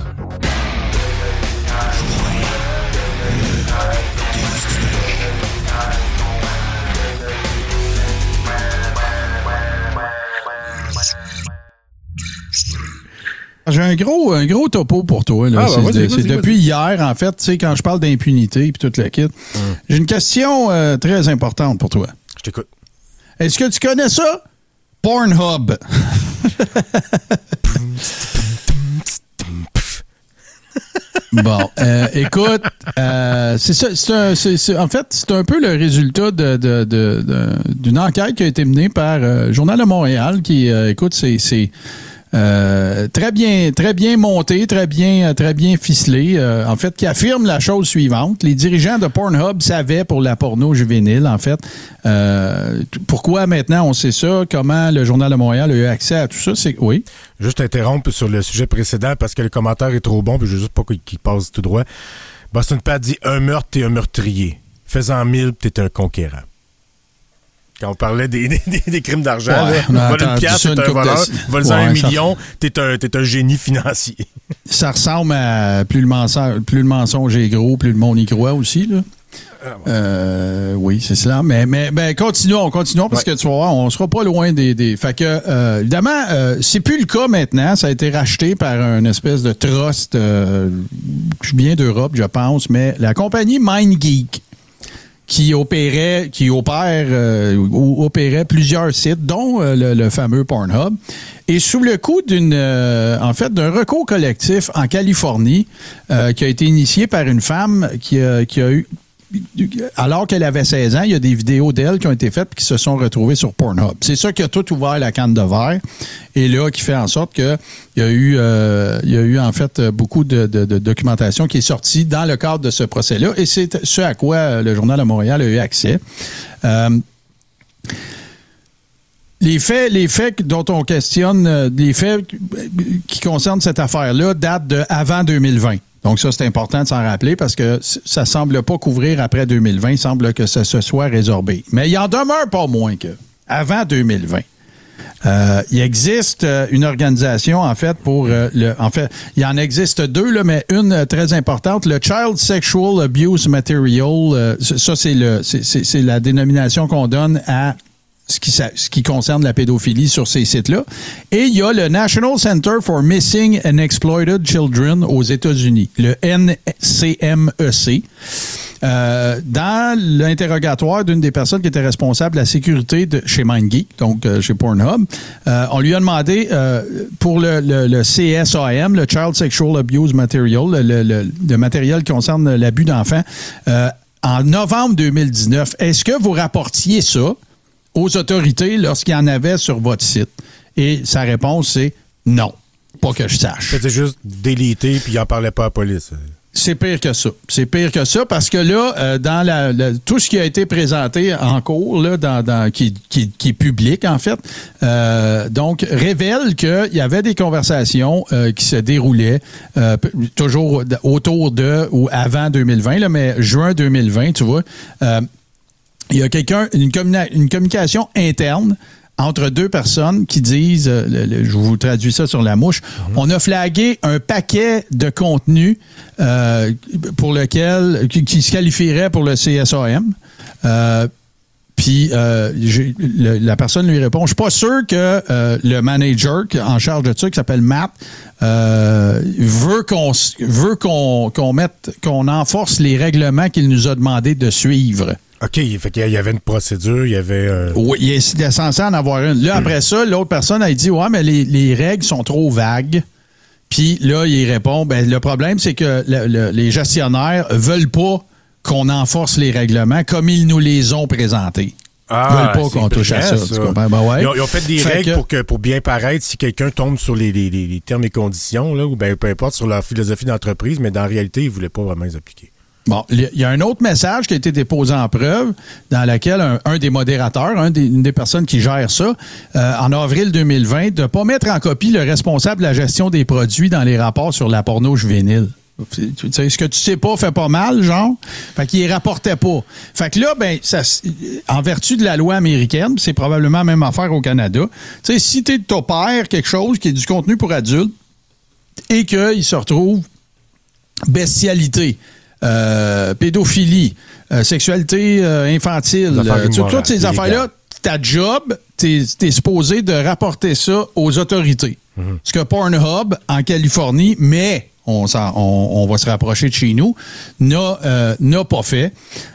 J'ai un gros, un gros topo pour toi. Là. Ah, c'est bah, vas-y, de, vas-y, c'est vas-y. depuis hier, en fait, tu sais, quand je parle d'impunité et tout le kit. Hum. J'ai une question euh, très importante pour toi. Je t'écoute. Est-ce que tu connais ça? Pornhub. Bon, euh, écoute, euh, c'est ça. C'est un, c'est, c'est, en fait, c'est un peu le résultat de, de, de, de, d'une enquête qui a été menée par euh, Journal de Montréal, qui, euh, écoute, c'est... c'est Euh, très bien, très bien monté, très bien, très bien ficelé. Euh, en fait, qui affirme la chose suivante. Les dirigeants de Pornhub savaient pour la porno juvénile, en fait. Euh, pourquoi maintenant on sait ça? Comment le Journal de Montréal a eu accès à tout ça? C'est oui. Juste interrompre sur le sujet précédent parce que le commentaire est trop bon, puis je veux juste pas qu'il passe tout droit. Boston Pat dit un meurtre, t'es un meurtrier. Fais-en mille, t'es un conquérant. Quand on parlait des, des, des crimes d'argent, ouais, vol une pièce, t'es un voleur. De... Vol-en ouais, un million, t'es un, t'es un génie financier. Ça ressemble à plus le mensonge, plus le mensonge est gros, plus le monde y croit aussi, là. Ah, ouais. euh, oui, c'est cela. Mais, mais ben, continuons, continuons, parce ouais. que tu vas voir, on sera pas loin des. des... Fait que, euh, évidemment, euh, c'est plus le cas maintenant. Ça a été racheté par une espèce de trust euh, bien d'Europe, je pense, mais la compagnie MindGeek, qui opérait, qui opère, euh, opérait plusieurs sites, dont euh, le, le fameux Pornhub, et sous le coup d'une, euh, en fait, d'un recours collectif en Californie, euh, qui a été initié par une femme qui a, qui a eu, alors qu'elle avait seize ans, il y a des vidéos d'elle qui ont été faites et qui se sont retrouvées sur Pornhub. C'est ça qui a tout ouvert la canne de verre, et là, qui fait en sorte que il y a eu, euh, il y a eu en fait beaucoup de, de, de documentation qui est sortie dans le cadre de ce procès-là, et c'est ce à quoi le Journal de Montréal a eu accès. Euh, Les faits, les faits dont on questionne, les faits qui concernent cette affaire-là datent de avant deux mille vingt. Donc ça, c'est important de s'en rappeler parce que ça ne semble pas couvrir après deux mille vingt. Il semble que ça se soit résorbé. Mais il en demeure pas moins que avant deux mille vingt. Euh, il existe euh, une organisation, en fait, pour euh, le. En fait, il y en existe deux, là, mais une euh, très importante, le Child Sexual Abuse Material. Euh, ça, c'est le c'est, c'est, c'est la dénomination qu'on donne à ce qui, ce qui concerne la pédophilie sur ces sites-là. Et il y a le National Center for Missing and Exploited Children aux États-Unis, le N C M E C. Euh, dans l'interrogatoire d'une des personnes qui était responsable de la sécurité de, chez MindGeek, donc euh, chez Pornhub, euh, on lui a demandé euh, pour le, le, le C S A M, le Child Sexual Abuse Material, le, le, le, le matériel qui concerne l'abus d'enfants, euh, en novembre deux mille dix-neuf, est-ce que vous rapportiez ça aux autorités lorsqu'il y en avait sur votre site? Et sa réponse, c'est non. Pas que je sache. C'était juste délité puis il n'en parlait pas à la police. C'est pire que ça. C'est pire que ça parce que là, euh, dans la, la tout ce qui a été présenté en cours, là, dans, dans qui, qui, qui est public en fait, euh, donc révèle qu'il y avait des conversations euh, qui se déroulaient euh, toujours autour de ou avant deux mille vingt, là, mais juin deux mille vingt, tu vois. Euh, il y a quelqu'un une, communi- une communication interne entre deux personnes qui disent, euh, le, le, je vous traduis ça sur la mouche, mm-hmm. on a flagué un paquet de contenus euh, pour lequel, qui, qui se qualifierait pour le C S A M. Euh, Puis euh, j'ai, le, la personne lui répond, je suis pas sûr que euh, le manager en charge de ça, qui s'appelle Matt, euh, veut qu'on veut qu'on, qu'on mette, qu'on enforce les règlements qu'il nous a demandé de suivre. OK, fait qu'il y avait une procédure, il y avait... Euh... Oui, il est censé en avoir une. Là, après ça, l'autre personne a dit, ouais, mais les, les règles sont trop vagues. Puis là, il répond, ben le problème, c'est que le, le, les gestionnaires veulent pas qu'on enforce les règlements comme ils nous les ont présentés. Ah, ils veulent pas qu'on touche à ça. ça. Tu comprends? Ben ouais. ils, ont, ils ont fait des fait règles que, pour, que, pour bien paraître si quelqu'un tombe sur les, les, les termes et conditions, là, ou ben, peu importe sur leur philosophie d'entreprise, mais dans la réalité, ils ne voulaient pas vraiment les appliquer. Bon, il y a un autre message qui a été déposé en preuve dans lequel un, un des modérateurs, un des, une des personnes qui gère ça, euh, en avril deux mille vingt, de ne pas mettre en copie le responsable de la gestion des produits dans les rapports sur la porno juvénile. Tu sais, ce que tu sais pas fait pas mal, genre. Fait qu'il les rapportait pas. Fait que là, ben, ça, en vertu de la loi américaine, c'est probablement la même affaire au Canada. Tu sais, si tu t'opères quelque chose qui est du contenu pour adultes et qu'il se retrouve bestialité, Euh, pédophilie, euh, sexualité euh, infantile, euh, tu, toutes ces affaires-là, ta job, t'es, t'es supposé de rapporter ça aux autorités. Mm-hmm. Ce que Pornhub, en Californie, mais on, on, on va se rapprocher de chez nous, n'a, euh, n'a pas fait.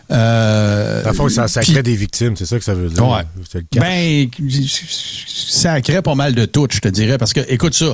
Euh, Dans le fond, ça, ça crée des victimes, c'est ça que ça veut dire. Ouais. C'est le ben, ça crée pas mal de tout, je te dirais, parce que, écoute ça,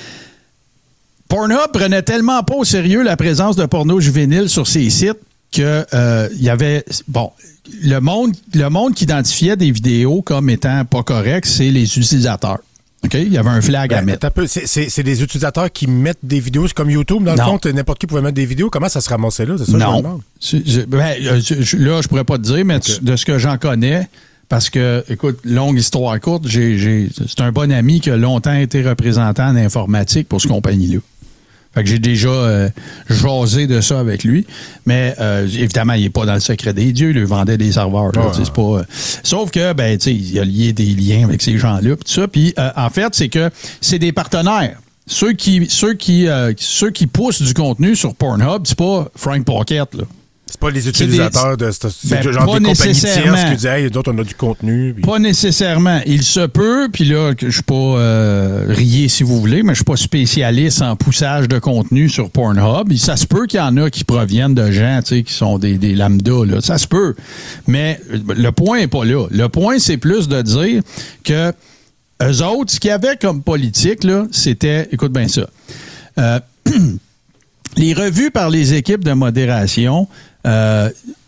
Pornhub prenait tellement pas au sérieux la présence de porno juvénile sur ses sites que euh, il y avait bon le monde le monde qui identifiait des vidéos comme étant pas correctes, c'est les utilisateurs. OK? Il y avait un flag ben, à mettre. Peu, c'est, c'est, c'est des utilisateurs qui mettent des vidéos, c'est comme YouTube, dans non. le fond, n'importe qui pouvait mettre des vidéos. Comment ça se ramassait là? C'est ça non. que je me demande. Je, ben, je, là, je pourrais pas te dire, mais okay. de ce que j'en connais, parce que, écoute, longue histoire courte, j'ai, j'ai, c'est un bon ami qui a longtemps été représentant en informatique pour cette compagnie-là. Fait que j'ai déjà euh, jasé de ça avec lui. Mais euh, évidemment, il n'est pas dans le secret des dieux. Il lui vendait des serveurs. Là, ouais. C'est pas, euh, sauf que, ben, tu sais, il a lié des liens avec ces gens-là. Tout ça. Puis, euh, en fait, c'est que c'est des partenaires. Ceux qui, ceux qui, euh, ceux qui poussent du contenu sur Pornhub, c'est pas Frank Pocket, là. C'est pas les utilisateurs des, de c'est ben, genre des compagnies tierces qui disent hey, d'autres on a du contenu. Puis... Pas nécessairement. Il se peut, puis là, je suis pas euh, rié si vous voulez, mais je suis pas spécialiste en poussage de contenu sur Pornhub. Ça se peut qu'il y en a qui proviennent de gens, tu sais, qui sont des, des lambda, là. Ça se peut. Mais le point est pas là. Le point, c'est plus de dire que eux autres, ce qu'il y avait comme politique, là, c'était, écoute bien ça, euh, les revues par les équipes de modération, Euh,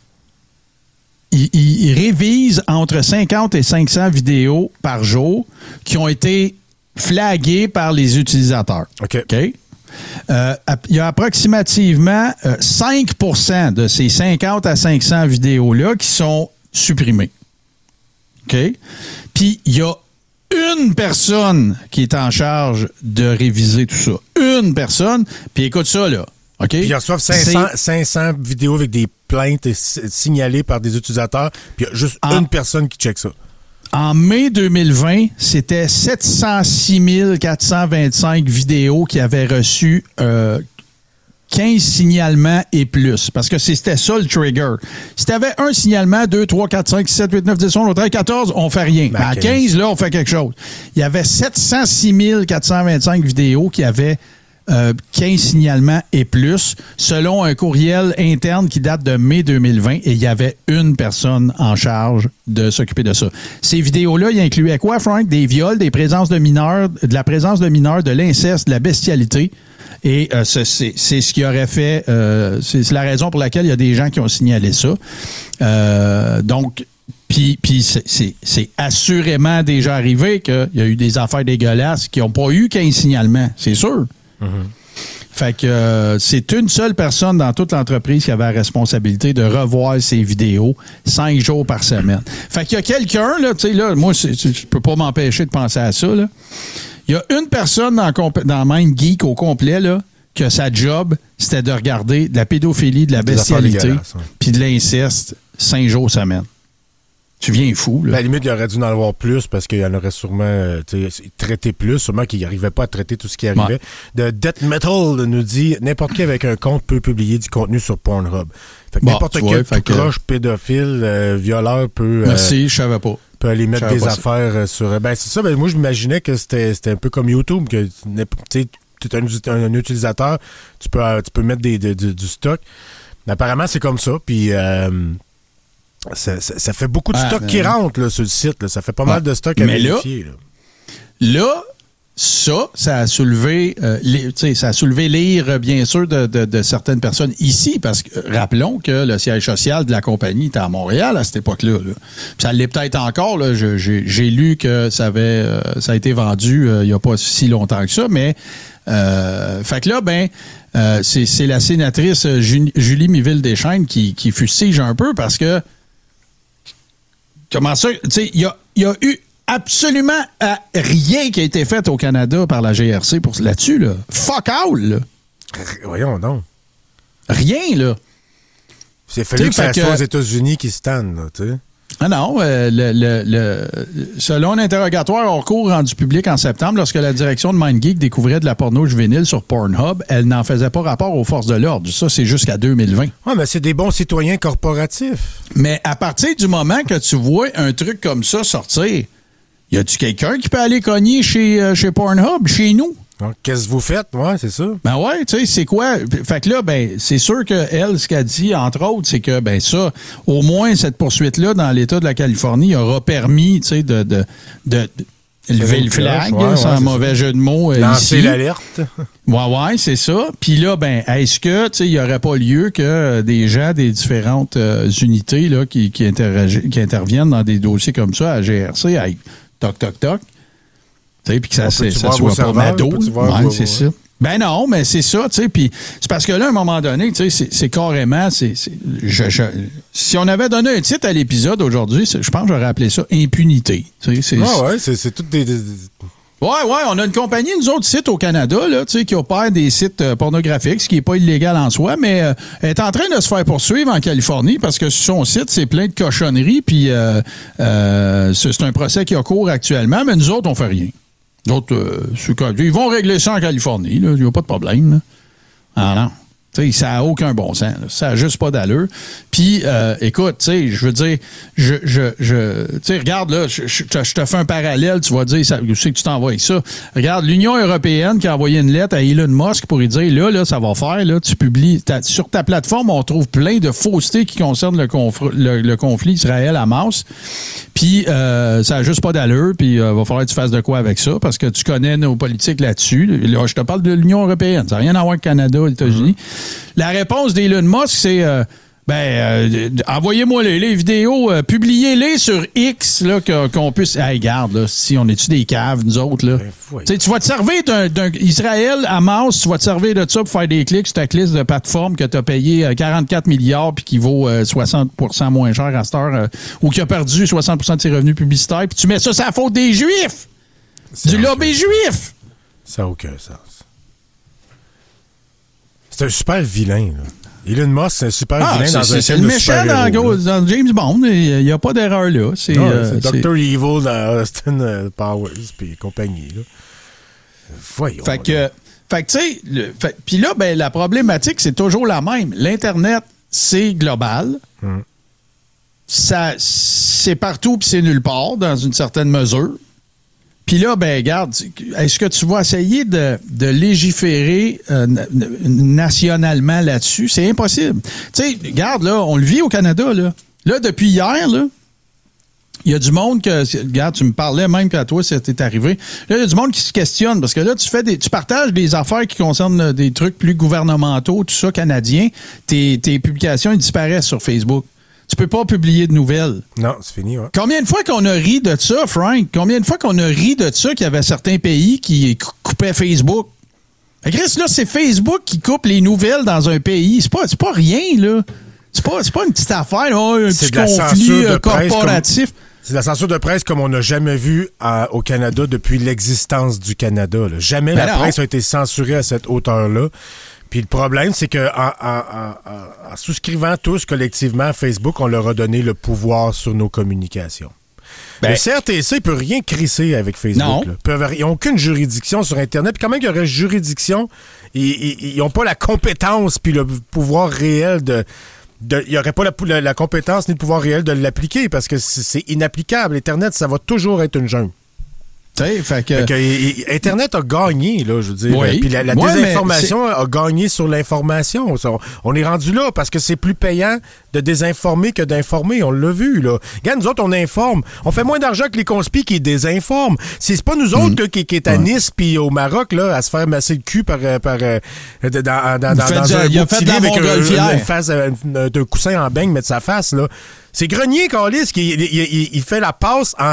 ils, ils révisent entre cinquante et cinq cents vidéos par jour qui ont été flaguées par les utilisateurs. OK. OK? Euh, il y a approximativement euh, cinq pour cent de ces cinquante à cinq cents vidéos-là qui sont supprimées. OK? Puis, il y a une personne qui est en charge de réviser tout ça. Une personne. Puis, écoute ça, là. OK? Puis ils reçoivent cinq cents, cinq cents vidéos avec des plaintes signalées par des utilisateurs, puis il y a juste en, une personne qui check ça. En mai deux mille vingt, c'était sept cent six mille quatre cent vingt-cinq vidéos qui avaient reçu euh, quinze signalements et plus. Parce que c'était ça le trigger. Si tu avais un signalement, deux, trois, quatre, cinq, six, sept, huit, neuf, dix, onze, treize, quatorze, on fait rien. Ben, à quinze, là, on fait quelque chose. Il y avait sept cent six mille quatre cent vingt-cinq vidéos qui avaient euh, quinze signalements et plus, selon un courriel interne qui date de mai deux mille vingt, et il y avait une personne en charge de s'occuper de ça. Ces vidéos-là, ils incluaient quoi, Frank? Des viols, des présences de mineurs, de la présence de mineurs, de l'inceste, de la bestialité. Et euh, c'est, c'est ce qui aurait fait... Euh, c'est, c'est la raison pour laquelle il y a des gens qui ont signalé ça. Euh, donc, puis, puis c'est, c'est, c'est assurément déjà arrivé qu'il y a eu des affaires dégueulasses qui n'ont pas eu quinze signalements, c'est sûr. Mm-hmm. Fait que euh, c'est une seule personne dans toute l'entreprise qui avait la responsabilité de revoir ces vidéos cinq jours par semaine. Fait qu'il y a quelqu'un, là, tu sais, là, moi, c'est, je peux pas m'empêcher de penser à ça, là. Il y a une personne dans, dans MindGeek au complet, là, que sa job, c'était de regarder de la pédophilie, de la bestialité, puis de l'inceste cinq jours semaine. Tu viens fou, là. À la limite, il aurait dû en avoir plus parce qu'il y en aurait sûrement euh, traité plus, sûrement qu'il n'arrivait pas à traiter tout ce qui arrivait. Ouais. De Death Metal nous dit n'importe qui avec un compte peut publier du contenu sur Pornhub. Fait que bon, n'importe quel tout croche, que... pédophile, euh, violeur peut. Euh, Merci, je savais pas. Peut aller mettre des affaires ça. sur. Ben c'est ça, ben moi je m'imaginais que c'était, c'était un peu comme YouTube, que tu es un, un, un utilisateur, tu peux, tu peux mettre des, de, de, du stock. Mais apparemment, c'est comme ça. Puis. Euh, Ça, ça, ça fait beaucoup de ah, stock euh, qui rentre là, sur le site. Là. Ça fait pas ouais. mal de stock à mais vérifier. Là, là, là, ça, ça a soulevé euh, les, ça a soulevé l'ire, bien sûr, de, de, de certaines personnes ici, parce que rappelons que le siège social de la compagnie était à Montréal à cette époque-là. Là. Ça l'est peut-être encore. Là. Je, j'ai, j'ai lu que ça avait euh, ça a été vendu euh, il n'y a pas si longtemps que ça, mais euh, fait que là, ben. Euh, c'est, c'est la sénatrice Julie, Julie Miville-Deschênes qui, qui fustige un peu parce que comment ça? Tu sais, il y a, y a eu absolument euh, rien qui a été fait au Canada par la G R C pour là-dessus, là. Fuck all, là. Voyons donc. Rien, là. C'est fallu que ça soit aux États-Unis qui se tannent, là, tu sais. Ah non, euh, le, le, le, selon un interrogatoire hors cours rendu public en septembre, lorsque la direction de MindGeek découvrait de la porno juvénile sur Pornhub, elle n'en faisait pas rapport aux forces de l'ordre. Ça, c'est jusqu'à deux mille vingt. Oui, mais c'est des bons citoyens corporatifs. Mais à partir du moment que tu vois un truc comme ça sortir, y a-tu quelqu'un qui peut aller cogner chez, euh, chez Pornhub, chez nous? Donc, qu'est-ce que vous faites? Ouais, c'est ça. Ben ouais, tu sais, c'est quoi? Fait que là, ben, c'est sûr que elle, ce qu'elle dit, entre autres, c'est que, ben, ça, au moins, cette poursuite-là, dans l'État de la Californie, aura permis, tu sais, de, de, de, de lever le flag, ouais, sans ouais, mauvais ça. Jeu de mots. Lancer ici. l'alerte. Ouais, ouais, c'est ça. Puis là, ben, est-ce que, tu sais, il n'y aurait pas lieu que des gens des différentes euh, unités, là, qui, qui, interagi- qui interviennent dans des dossiers comme ça à G R C, avec toc, toc, toc, puis que ça, ça soit pas mado. Ouais, c'est ça. Ben non, mais c'est ça, tu sais. Puis c'est parce que là, à un moment donné, tu sais, c'est, c'est carrément. C'est, c'est, je, je, si on avait donné un titre à l'épisode aujourd'hui, je pense que j'aurais appelé ça impunité. Tu sais, c'est, ah ouais, c'est, c'est tout des. des... Ouais, ouais, on a une compagnie, nous autres sites au Canada, là, tu sais, qui opère des sites euh, pornographiques, ce qui n'est pas illégal en soi, mais euh, elle est en train de se faire poursuivre en Californie parce que sur son site, c'est plein de cochonneries, puis euh, euh, c'est, c'est un procès qui a cours actuellement, mais nous autres, on fait rien. D'autres, euh, ils vont régler ça en Californie, il n'y a pas de problème. Là. Ah non. T'sais, ça n'a aucun bon sens. Là. Ça n'a juste pas d'allure. Puis, euh, écoute, je veux dire, je, je, je, regarde, là, je, je, je te fais un parallèle, tu vas dire, ça, je sais que tu t'envoies ça. Regarde, l'Union européenne qui a envoyé une lettre à Elon Musk pour lui dire, là, là, ça va faire, là, tu publies, sur ta plateforme, on trouve plein de faussetés qui concernent le, confr- le, le conflit Israël-Hamas. Puis, euh, ça n'a juste pas d'allure, puis il euh, va falloir que tu fasses de quoi avec ça, parce que tu connais nos politiques là-dessus. Là, je te parle de l'Union européenne, ça n'a rien à voir avec le Canada, les États-Unis. Mm-hmm. La réponse d'Elon Musk, c'est euh, ben euh, envoyez-moi les, les vidéos, euh, publiez-les sur X là, que, qu'on puisse. Hey, regarde, là, si on est-tu des caves, nous autres, là. Ben, tu vas te servir d'un, d'un Israël Hamas, tu vas te servir de ça pour faire des clics sur ta liste de plateforme que tu as payé quarante-quatre milliards puis qui vaut euh, soixante pour cent moins cher à cette heure, euh, ou qui a perdu soixante pour cent de ses revenus publicitaires, puis tu mets ça sur la faute des Juifs! C'est du lobby juif! Ça n'a aucun sens. C'est un super vilain, là. Elon Musk, c'est un super ah, vilain c'est, dans c'est, un c'est film le de méchant super-héros, dans, là. dans James Bond. Il n'y a pas d'erreur là. C'est, Non, euh, c'est c'est... docteur Evil dans Austin euh, Powers puis compagnie, là. Voyons. Fait que, fait que tu sais, le- fait- puis là, ben, la problématique, c'est toujours la même. L'Internet, c'est global. Hum. Ça, c'est partout puis c'est nulle part, dans une certaine mesure. Puis là, ben, regarde, est-ce que tu vas essayer de, de légiférer euh, na- nationalement là-dessus? C'est impossible. Tu sais, regarde, là, on le vit au Canada, là. Là, depuis hier, là, il y a du monde que, regarde, tu me parlais même qu'à toi, c'était arrivé. Là, il y a du monde qui se questionne parce que là, tu fais des, tu partages des affaires qui concernent des trucs plus gouvernementaux, tout ça, canadiens. Tes, tes publications, ils disparaissent sur Facebook. Tu peux pas publier de nouvelles. Non, c'est fini, ouais. Combien de fois qu'on a ri de ça, Frank? Combien de fois qu'on a ri de ça qu'il y avait certains pays qui cou- coupaient Facebook? Fait que Chris, là, c'est Facebook qui coupe les nouvelles dans un pays. C'est pas, c'est pas rien, là. C'est pas, c'est pas une petite affaire, là, un C'est petit de la conflit censure de euh, presse corporatif. C'est la censure de presse comme on n'a jamais vu à- au Canada depuis l'existence du Canada, là. Jamais Ben la non. presse a été censurée à cette hauteur-là. Puis le problème, c'est que en, en- en- en souscrivant tous collectivement à Facebook, on leur a donné le pouvoir sur nos communications. Ben- le C R T C peut rien crisser avec Facebook. Non. Là. Peuvent- ils n'ont aucune juridiction sur Internet. Puis quand même qu'il y aurait juridiction, ils n'ont pas la compétence puis le pouvoir réel de... de- il n'y aurait pas la, la- la compétence ni le pouvoir réel de l'appliquer parce que c'est, c'est inapplicable. Internet, ça va toujours être une jungle. Tu sais, fait que... Fait que, et- et Internet a gagné, là, je veux dire. Oui. Puis la, la Ouais, désinformation a gagné sur l'information. Ça, On, on est rendu là parce que c'est plus payant de désinformer que d'informer. On l'a vu, là. Regarde, nous autres, on informe. On fait moins d'argent que les conspis qui désinforment. C'est, c'est pas nous autres Mm. là, qui, qui est à Ouais. Nice puis au Maroc, là, à se faire masser le cul par, euh, par euh, dans, dans, dans, Il dans fait un de- il a beau fait petit de la lit avec un- montgolfière. une face, euh, une- d'un coussin en beigne, mettre sa face, là. C'est Grenier, Carlis, qui il, il- il fait la passe en...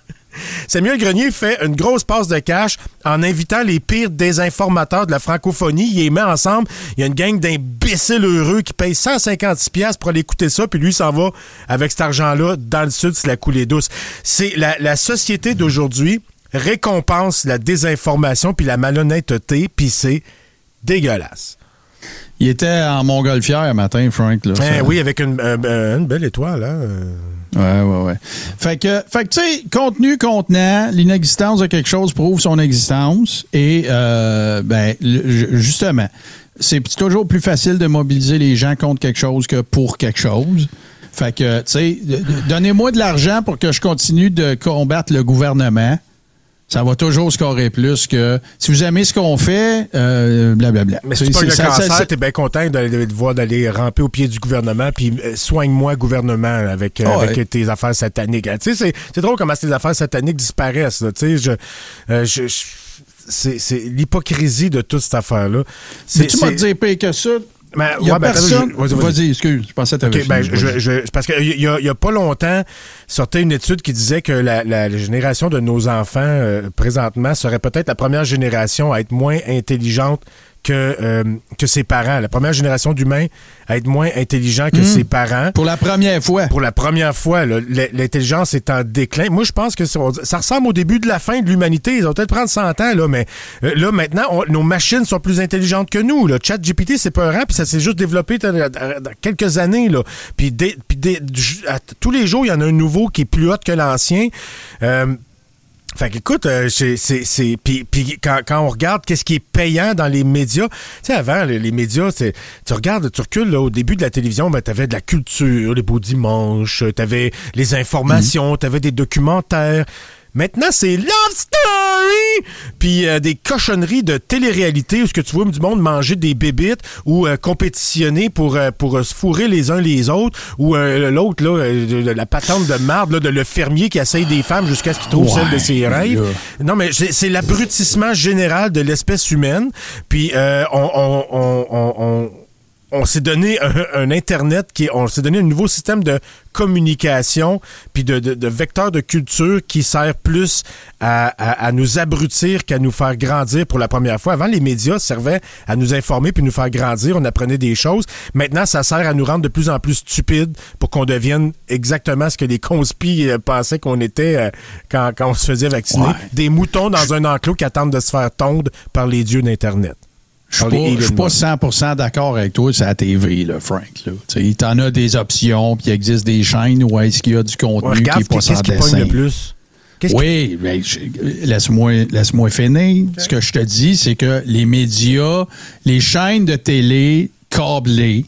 Samuel Grenier fait une grosse passe de cash en invitant les pires désinformateurs de la francophonie. Il les met ensemble. Il y a une gang d'imbéciles heureux qui payent cent cinquante piastres pour aller écouter ça, puis lui s'en va avec cet argent-là dans le sud, c'est la coulée douce. C'est la, la société d'aujourd'hui récompense la désinformation puis la malhonnêteté, puis c'est dégueulasse. Il était en montgolfière un matin, Frank. Là, Eh ça- oui, avec une, euh, une belle étoile, hein? euh. Ouais, ouais, ouais. Fait que, fait que tu sais, contenu contenant, l'inexistence de quelque chose prouve son existence. Et, euh, ben, le- justement, c'est toujours plus facile de mobiliser les gens contre quelque chose que pour quelque chose. Fait que, tu sais, d- d- donnez-moi de l'argent pour que je continue de combattre le gouvernement. Ça va toujours scorer plus que si vous aimez ce qu'on fait, euh, blablabla. Mais si Tu tu sais, pognes le ça- ça- cancer, ça- t'es bien content de, de, de voir d'aller ramper au pied du gouvernement, puis euh, soigne-moi, gouvernement, avec, euh, Oh, avec ouais. tes affaires sataniques. Tu sais, c'est, c'est drôle comment ces affaires sataniques disparaissent. Là. Tu sais, je, euh, je, je- c'est, c'est l'hypocrisie de toute cette affaire-là. C'est, tu m'as dit pire que ça. Ben, Il y a ouais, ben, attends, personne. je- vas-y, vas-y. Vas-y, excuse. Je pensais que t'avais OK, ben, fini. je, Vas-y. je, parce qu'il y a, y a pas longtemps, sortait une étude qui disait que la, la, la génération de nos enfants, euh, présentement, serait peut-être la première génération à être moins intelligente que, euh, que ses parents. La première génération d'humains à être moins intelligent que Mmh. ses parents. Pour la première fois. Pour la première fois, là, l- l'intelligence est en déclin. Moi, je pense que ça, ça ressemble au début de la fin de l'humanité. Ils vont peut-être prendre cent ans, là, mais euh, là, maintenant, on- nos machines sont plus intelligentes que nous. Là. ChatGPT, c'est peurant, puis ça s'est juste développé dans, dans- dans quelques années. Là. Puis, dès- puis dès- du- à- tous les jours, il y en a un nouveau qui est plus hot que l'ancien. Euh, Fait qu'écoute, euh, c'est, c'est, c'est, puis, puis quand, quand on regarde qu'est-ce qui est payant dans les médias, tu sais, avant, les, les médias, c'est, tu regardes, tu recules, là, au début de la télévision, ben, t'avais de la culture, les beaux dimanches, t'avais les informations, t'avais des documentaires. Maintenant, c'est Love Story! Puis euh, des cochonneries de télé-réalité où ce que tu vois du monde manger des bébites ou euh, compétitionner pour, euh, pour euh, se fourrer les uns les autres ou euh, l'autre, là, euh, la patente de marde, là, de le fermier qui essaye des femmes jusqu'à ce qu'il trouve Ouais, celle de ses rêves. là. Non, mais c'est, c'est l'abrutissement général de l'espèce humaine. Puis euh, on... on, on, on, on on s'est donné un, un Internet qui est, on s'est donné un nouveau système de communication puis de, de, de vecteur de culture qui sert plus à, à, à nous abrutir qu'à nous faire grandir pour la première fois. Avant, les médias servaient à nous informer puis nous faire grandir. On apprenait des choses. Maintenant, ça sert à nous rendre de plus en plus stupides pour qu'on devienne exactement ce que les conspis euh, pensaient qu'on était euh, quand, quand on se faisait vacciner. Ouais. Des moutons dans un enclos qui attendent de se faire tondre par les dieux d'Internet. Je ne suis pas cent pour cent d'accord avec toi sur la T V, là, Frank. Tu en as des options, puis il existe des chaînes où est-ce qu'il y a du contenu ouais, regarde, qui n'est pas sans dessin. Qu'est-ce qui pogne le plus? Qu'est-ce oui, qui... ben, je, laisse-moi, laisse-moi finir. Okay. Ce que je te dis, c'est que les médias, les chaînes de télé câblées,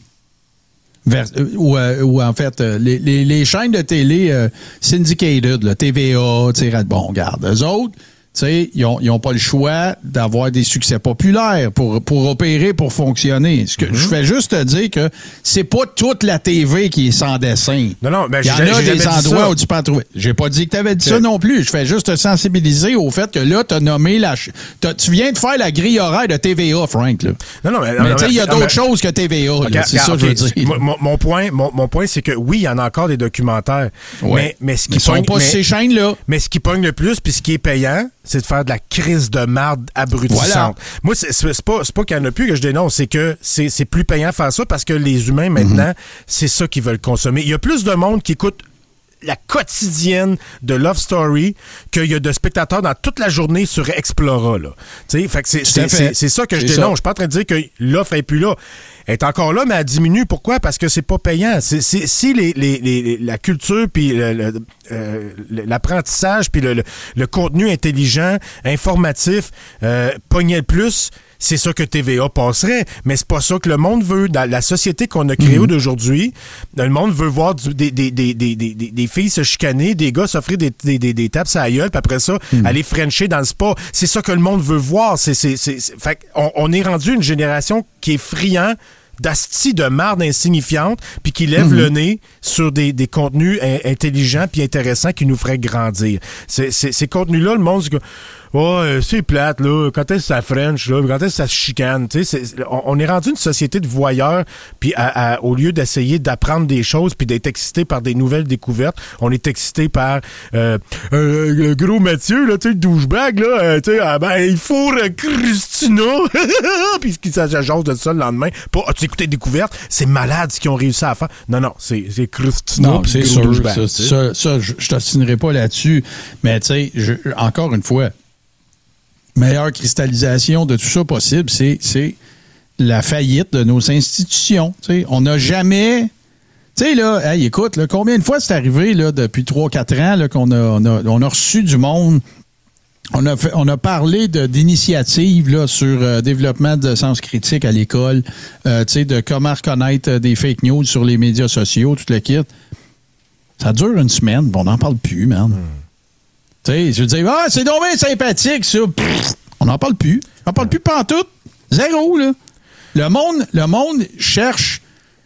vers, ou, euh, ou en fait, euh, les, les, les chaînes de télé euh, syndicated, là, T V A, bon, regarde, eux autres, t'sais, ils n'ont ils ont pas le choix d'avoir des succès populaires pour, pour opérer, pour fonctionner. Ce que, mm-hmm. Je fais juste te dire que c'est pas toute la T V qui est sans dessin. Non, non, mais il y en a des endroits où tu peux en trouver. J'ai pas dit que tu avais dit ça non plus. Je fais juste te sensibiliser au fait que là, tu as nommé la. Tu viens de faire la grille horaire de T V A, Frank. Là. Non, non, mais. Mais tu sais, il y a d'autres mais... choses que T V A. Okay, c'est ça que okay. je veux dire. Mon, mon point, mon, mon point c'est que oui, il y en a encore des documentaires. Ouais. Mais, mais ce qui Ils pogne, sont pas mais, ces chaînes-là. Mais ce qui pogne le plus, puis ce qui est payant, c'est de faire de la crise de marde abrutissante. Voilà. Moi, c'est, c'est pas, c'est pas qu'il y en a plus que je dénonce, c'est que c'est, c'est plus payant de faire ça parce que les humains, maintenant, mm-hmm. c'est ça qu'ils veulent consommer. Il y a plus de monde qui écoute la quotidienne de Love Story qu'il y a de spectateurs dans toute la journée sur Explora. Là. Fait que c'est, c'est, c'est, c'est ça que je dénonce. Je suis pas en train de dire que l'offre n'est plus là. Elle est encore là, mais elle diminue. Pourquoi? Parce que c'est pas payant. C'est, c'est, si les, les, les, la culture, puis le, le, euh, l'apprentissage, puis le, le, le contenu intelligent, informatif, euh, pognait le plus, c'est ça que T V A passerait. Mais c'est pas ça que le monde veut. Dans la société qu'on a créée mm-hmm. d'aujourd'hui, le monde veut voir du, des, des, des, des, des, des filles se chicaner, des gars s'offrir des, des, des, des tapes à la gueule, puis après ça, mm-hmm. aller frencher dans le spa. C'est ça que le monde veut voir. C'est, c'est, c'est, c'est, fait on, on est rendu une génération qui est friand d'asti de marde insignifiante, puis qui lève mm-hmm. le nez sur des, des contenus in- intelligents puis intéressants qui nous feraient grandir. C'est, c'est, ces contenus-là, le monde, c'est, oh, c'est plate, là. Quand est-ce que ça French, là? Quand est-ce que ça se chicane? Tu sais, c'est, on, on est rendu une société de voyeurs, puis à, à, au lieu d'essayer d'apprendre des choses puis d'être excité par des nouvelles découvertes, on est excité par euh, euh, le gros Mathieu, là, tu sais, le douchebag, là, euh, tu sais, ah, ben, il faut euh, Christina, puis qui s'ajase de ça le lendemain. Pas, as-tu écouté Découverte? C'est malade ce qu'ils ont réussi à faire. Non, non, c'est, c'est Christina. Non, c'est sûr. Ça, ça, ça, je, je t'obstinerai pas là-dessus, mais tu sais, je, encore une fois, meilleure cristallisation de tout ça possible, c'est, c'est la faillite de nos institutions. T'sais. On n'a jamais... Tu sais, là, hey, écoute, là, combien de fois c'est arrivé là, depuis trois quatre ans là, qu'on a, on a, on a reçu du monde... On a, fait, on a parlé de, d'initiatives là, sur euh, développement de sens critique à l'école, euh, tu sais, de comment reconnaître euh, des fake news sur les médias sociaux, tout le kit. Ça dure une semaine, on n'en parle plus, man. Mm. Tu sais, je veux dire, ah, c'est donc bien sympathique, ça. Pff, on n'en parle plus. On n'en parle plus pantoute. Zéro, là. Le monde, le monde cherche.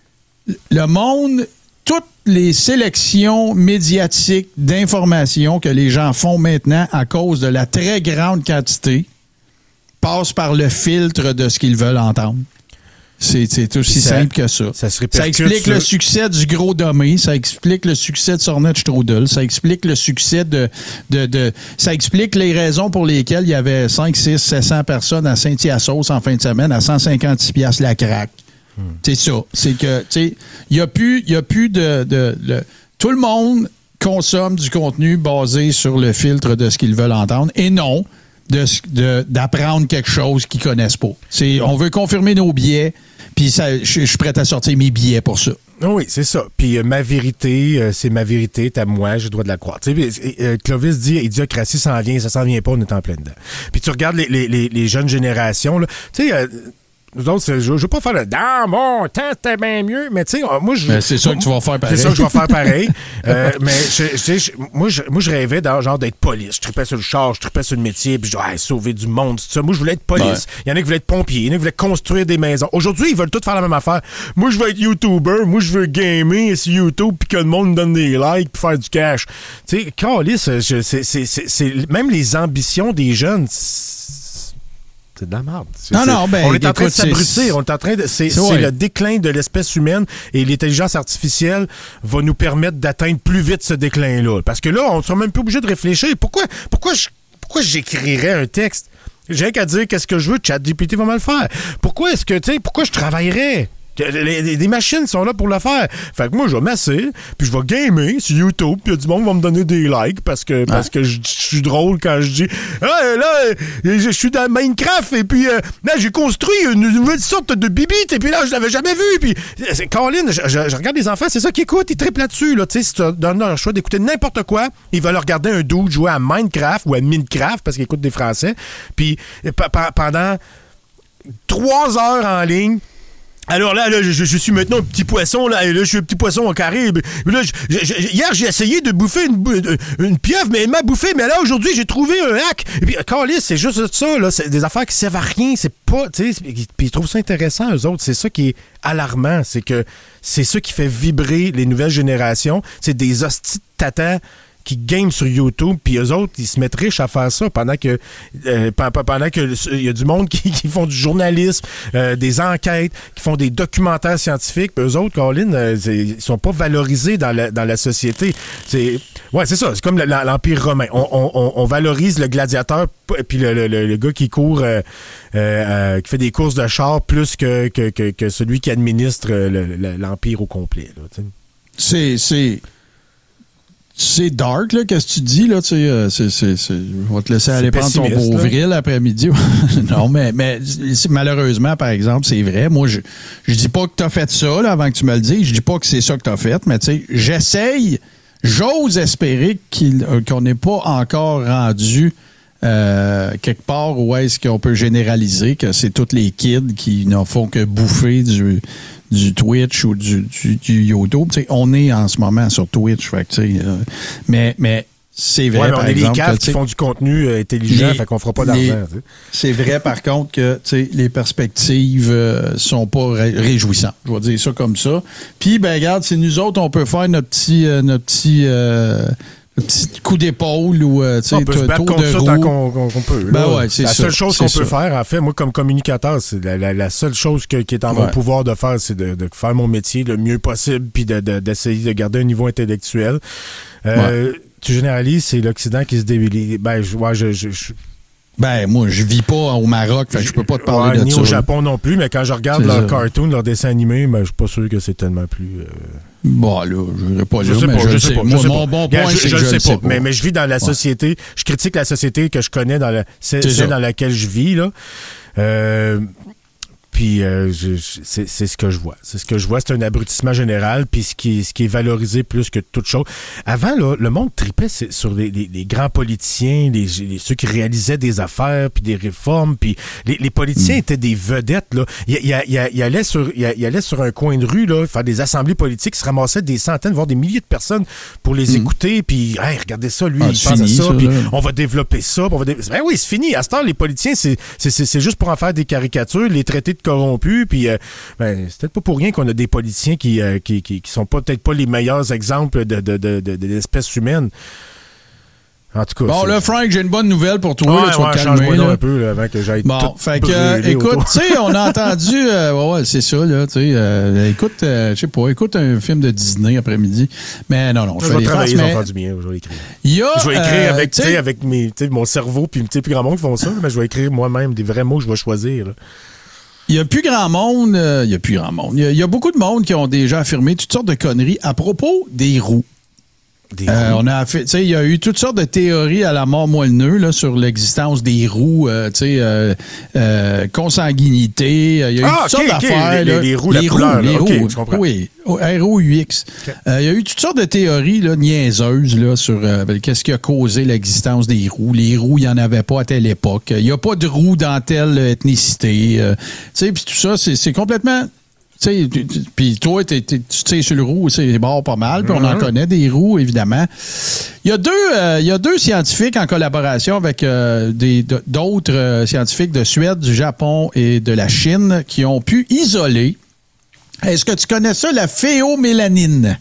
Le monde. Toutes les sélections médiatiques d'informations que les gens font maintenant à cause de la très grande quantité passent par le filtre de ce qu'ils veulent entendre. C'est, c'est aussi ça, simple que ça. Ça, se ça explique sur... le succès du gros dommé, ça explique le succès de Sornet-Strudel, ça explique le succès de, de, de... Ça explique les raisons pour lesquelles il y avait cinq, six, sept cents personnes à Saint-Hyacinthe en fin de semaine à cent cinquante-six piastres la craque. Hmm. C'est ça. C'est que, tu sais, il n'y a plus, y a plus de, de, de... Tout le monde consomme du contenu basé sur le filtre de ce qu'ils veulent entendre et non de, de, d'apprendre quelque chose qu'ils ne connaissent pas. C'est, on veut confirmer nos biais, puis je suis prêt à sortir mes billets pour ça. Oui, c'est ça. Puis euh, ma vérité, euh, c'est ma vérité, t'as moi, je dois de la croire. Tu sais, euh, Clovis dit, idiocratie s'en vient, ça s'en vient pas, on est en plein dedans. Puis tu regardes les, les, les, les jeunes générations, là, tu sais... Euh, Nous autres, je, je veux pas faire le « dans mon temps, c'était bien mieux », mais tu sais, moi, je... Mais c'est ça que tu vas faire pareil. C'est ça que je vais faire pareil. euh, mais, je, je, je, moi, je, moi, je rêvais genre d'être police. Je tripais sur le char, je tripais sur le métier, puis je disais, hey, sauver du monde, tout ça. Moi, je voulais être police. Ouais. Il y en a qui voulaient être pompiers, il y en a qui voulaient construire des maisons. Aujourd'hui, ils veulent tous faire la même affaire. Moi, je veux être YouTuber, moi, je veux gamer sur YouTube, puis que le monde me donne des likes, puis faire du cash. Tu sais, calice, c'est, c'est, c'est, c'est, même les ambitions des jeunes... C'est de la merde. C'est, non, non, ben, on est en train écoute, de s'abrutir. On est en train de. C'est, c'est, c'est le déclin de l'espèce humaine et l'intelligence artificielle va nous permettre d'atteindre plus vite ce déclin-là. Parce que là, on ne sera même plus obligé de réfléchir. Pourquoi, pourquoi, je, pourquoi j'écrirais un texte? J'ai qu'à dire qu'est-ce que je veux, ChatGPT va me le faire. Pourquoi est-ce que, tu sais, pourquoi je travaillerais? Les, les, les machines sont là pour le faire. Fait que moi, je vais m'asseoir, puis je vais gamer sur YouTube, puis il y a du monde qui va me donner des likes parce que, parce que je suis drôle quand je dis « Ah, là, je suis dans Minecraft, et puis euh, là, j'ai construit une nouvelle sorte de bibite, et puis là, je l'avais jamais vu. » Puis, Colin, je, je, je regarde les enfants, c'est ça qu'ils écoutent, ils trippent là-dessus. Là. Si tu donnes leur choix d'écouter n'importe quoi, ils veulent regarder un dude jouer à Minecraft ou à Minecraft parce qu'ils écoutent des Français. Puis p- p- pendant trois heures en ligne, alors là, là je, je suis maintenant un petit poisson, là, et là, je suis un petit poisson au carré. Là, je, je, hier, j'ai essayé de bouffer une, une, une pieuvre, mais elle m'a bouffé. Mais là, aujourd'hui, j'ai trouvé un hack. Et puis, Carlis, c'est juste ça, là. C'est des affaires qui servent à rien. C'est pas, tu sais, puis ils trouvent ça intéressant, eux autres. C'est ça qui est alarmant. C'est que c'est ça qui fait vibrer les nouvelles générations. C'est des hosties de tata qui game sur YouTube, puis eux autres, ils se mettent riches à faire ça pendant que euh, pendant que il y a du monde qui, qui font du journalisme, euh, des enquêtes, qui font des documentaires scientifiques, puis eux autres, Colin, euh, ils sont pas valorisés dans la, dans la société. C'est ouais, c'est ça, c'est comme l'Empire romain. On, on, on valorise le gladiateur, puis le, le, le, le gars qui court, euh, euh, qui fait des courses de char plus que, que, que, que celui qui administre le, l'Empire au complet. Là, c'est... c'est... C'est dark, là, qu'est-ce que tu dis, là, tu sais, euh, c'est, c'est, c'est, je vais te laisser aller prendre ton Beauvril après-midi. Non, mais, mais malheureusement, par exemple, c'est vrai. Moi, je, je dis pas que t'as fait ça, là, avant que tu me le dises. Je dis pas que c'est ça que t'as fait, mais tu sais, j'essaye, j'ose espérer qu'il, euh, qu'on n'est pas encore rendu euh, quelque part où est-ce qu'on peut généraliser que c'est tous les kids qui n'en font que bouffer du... du Twitch ou du, du, du YouTube. T'sais, on est en ce moment sur Twitch. Fait que, euh, mais, mais c'est vrai, ouais, par on est exemple... des caves qui font du contenu euh, intelligent, les, fait qu'on fera pas d'argent. Les, c'est vrai, par contre, que les perspectives euh, sont pas ré- réjouissantes. Je vais dire ça comme ça. Puis, ben regarde, c'est nous autres, on peut faire notre petit... Euh, notre petit euh, petit coup d'épaule ou euh, tu sais, on peut se battre contre ça tant qu'on, qu'on, qu'on peut. Ben ouais, c'est la ça, seule chose c'est qu'on ça. peut faire, en fait, moi, comme communicateur, c'est la, la, la seule chose que, qui est en ouais. mon pouvoir de faire, c'est de, de faire mon métier le mieux possible puis de, de, d'essayer de garder un niveau intellectuel. Euh, ouais. Tu généralises, c'est l'Occident qui se débilise. Ben, je, ouais, je, je, je Ben, moi, je vis pas au Maroc, fait que je peux pas te parler ouais, de ni ça. Ni au Japon non plus, mais quand je regarde leurs cartoons, leurs dessins animés, ben, je suis pas sûr que c'est tellement plus... Euh... Bon, là, je ne pas je là, sais mais pas, je, je sais sais pas. Moi, je sais mon pas. bon point, je, c'est je que je sais le sais pas. pas. Mais, mais je vis dans la ouais. société, je critique la société que je connais, dans la, c'est, c'est, c'est dans laquelle je vis, là. Euh... Puis euh, je, je, c'est, c'est ce que je vois. C'est ce que je vois, c'est un abrutissement général, puis ce qui, ce qui est valorisé plus que toute chose. Avant, là, le monde tripait sur les, les, les grands politiciens, les, les, ceux qui réalisaient des affaires, puis des réformes, puis les, les politiciens mmh. étaient des vedettes. Là. Il, il, il, il, allait sur, il, il allait sur un coin de rue, là, faire des assemblées politiques, se ramassaient des centaines, voire des milliers de personnes pour les mmh. écouter, puis hey, regardez ça, lui, ah, il pense fini, à ça, puis on va développer ça. On va dé... Ben oui, c'est fini. À ce temps, les politiciens, c'est, c'est, c'est, c'est juste pour en faire des caricatures, les traiter de corrompus, puis euh, ben, c'est peut-être pas pour rien qu'on a des politiciens qui, euh, qui, qui, qui sont pas, peut-être pas les meilleurs exemples de, de, de, de, de l'espèce humaine. En tout cas. Bon, c'est... là, Frank, j'ai une bonne nouvelle pour toi. Ouais, là, tu ouais, vas calmer, là. un peu là, avant que j'aille bon, tout fait que, euh, écoute, tu sais, on a entendu, euh, ouais, ouais, c'est ça, là, tu sais, euh, écoute, euh, je sais pas, écoute un film de Disney après-midi, mais non, non, je, je vais vais travailler, mais... ils vont faire du bien, je vais écrire. Il y a, je vais écrire euh, avec, tu sais, avec mes, mon cerveau, puis tu sais, plus grand monde qui font ça, mais je vais écrire moi-même des vrais mots que je vais choisir, là. Il n'y a plus grand monde, euh, il y a plus grand monde. Il y, y a beaucoup de monde qui ont déjà affirmé toutes sortes de conneries à propos des roues. Des euh, roues. On a fait, tu sais, il y a eu toutes sortes de théories à la mort moelle-neu là sur l'existence des roues, euh, tu sais, euh, euh, consanguinité. Il y a eu ah, toutes okay, sortes okay. d'affaires. Les, là. les roues, les la roues, couleur, les là. roues, Okay, je comprends. Oui, R O U X. Okay. Euh, il y a eu toutes sortes de théories là, niaiseuses là sur euh, qu'est-ce qui a causé l'existence des roues. Les roues, il n'y en avait pas à telle époque. Il n'y a pas de roues dans telle ethnicité. Euh, tu sais, puis tout ça, c'est, c'est complètement. Tu sais, puis toi, t'es, t'es, tu sais, sur le roue, c'est bord pas mal, puis on en connaît des roues, évidemment. Il y a deux, euh, il y a deux scientifiques en collaboration avec euh, des, d'autres euh, scientifiques de Suède, du Japon et de la Chine qui ont pu isoler. Est-ce que tu connais ça, la phéomélanine?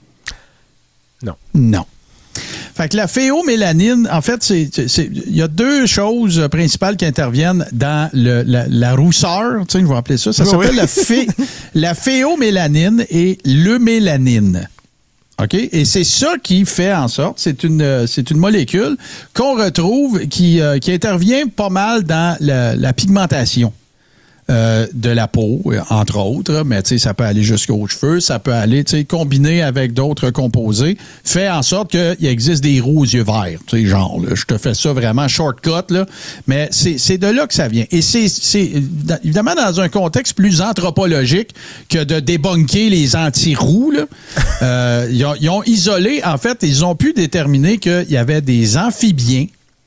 Non. Non. Fait que la phéomélanine, en fait, c'est, c'est, il y a deux choses principales qui interviennent dans le, la, la rousseur. Tu sais, je vais appeler ça. Ça oh s'appelle oui. la, phé, la phéomélanine et l'eumélanine. OK? Et c'est ça qui fait en sorte, c'est une, c'est une molécule qu'on retrouve qui, euh, qui intervient pas mal dans la, la pigmentation. euh, de la peau, entre autres, mais tu sais, ça peut aller jusqu'aux cheveux, ça peut aller, tu sais, combiné avec d'autres composés, fait en sorte qu'il existe des roux aux yeux verts, tu sais, genre, là, je te fais ça vraiment shortcut, là, mais c'est, c'est de là que ça vient. Et c'est, c'est évidemment dans un contexte plus anthropologique que de débunker les anti-roux, là. euh, ils, ont, ils ont isolé, en fait, ils ont pu déterminer qu'il y avait des amphibiens,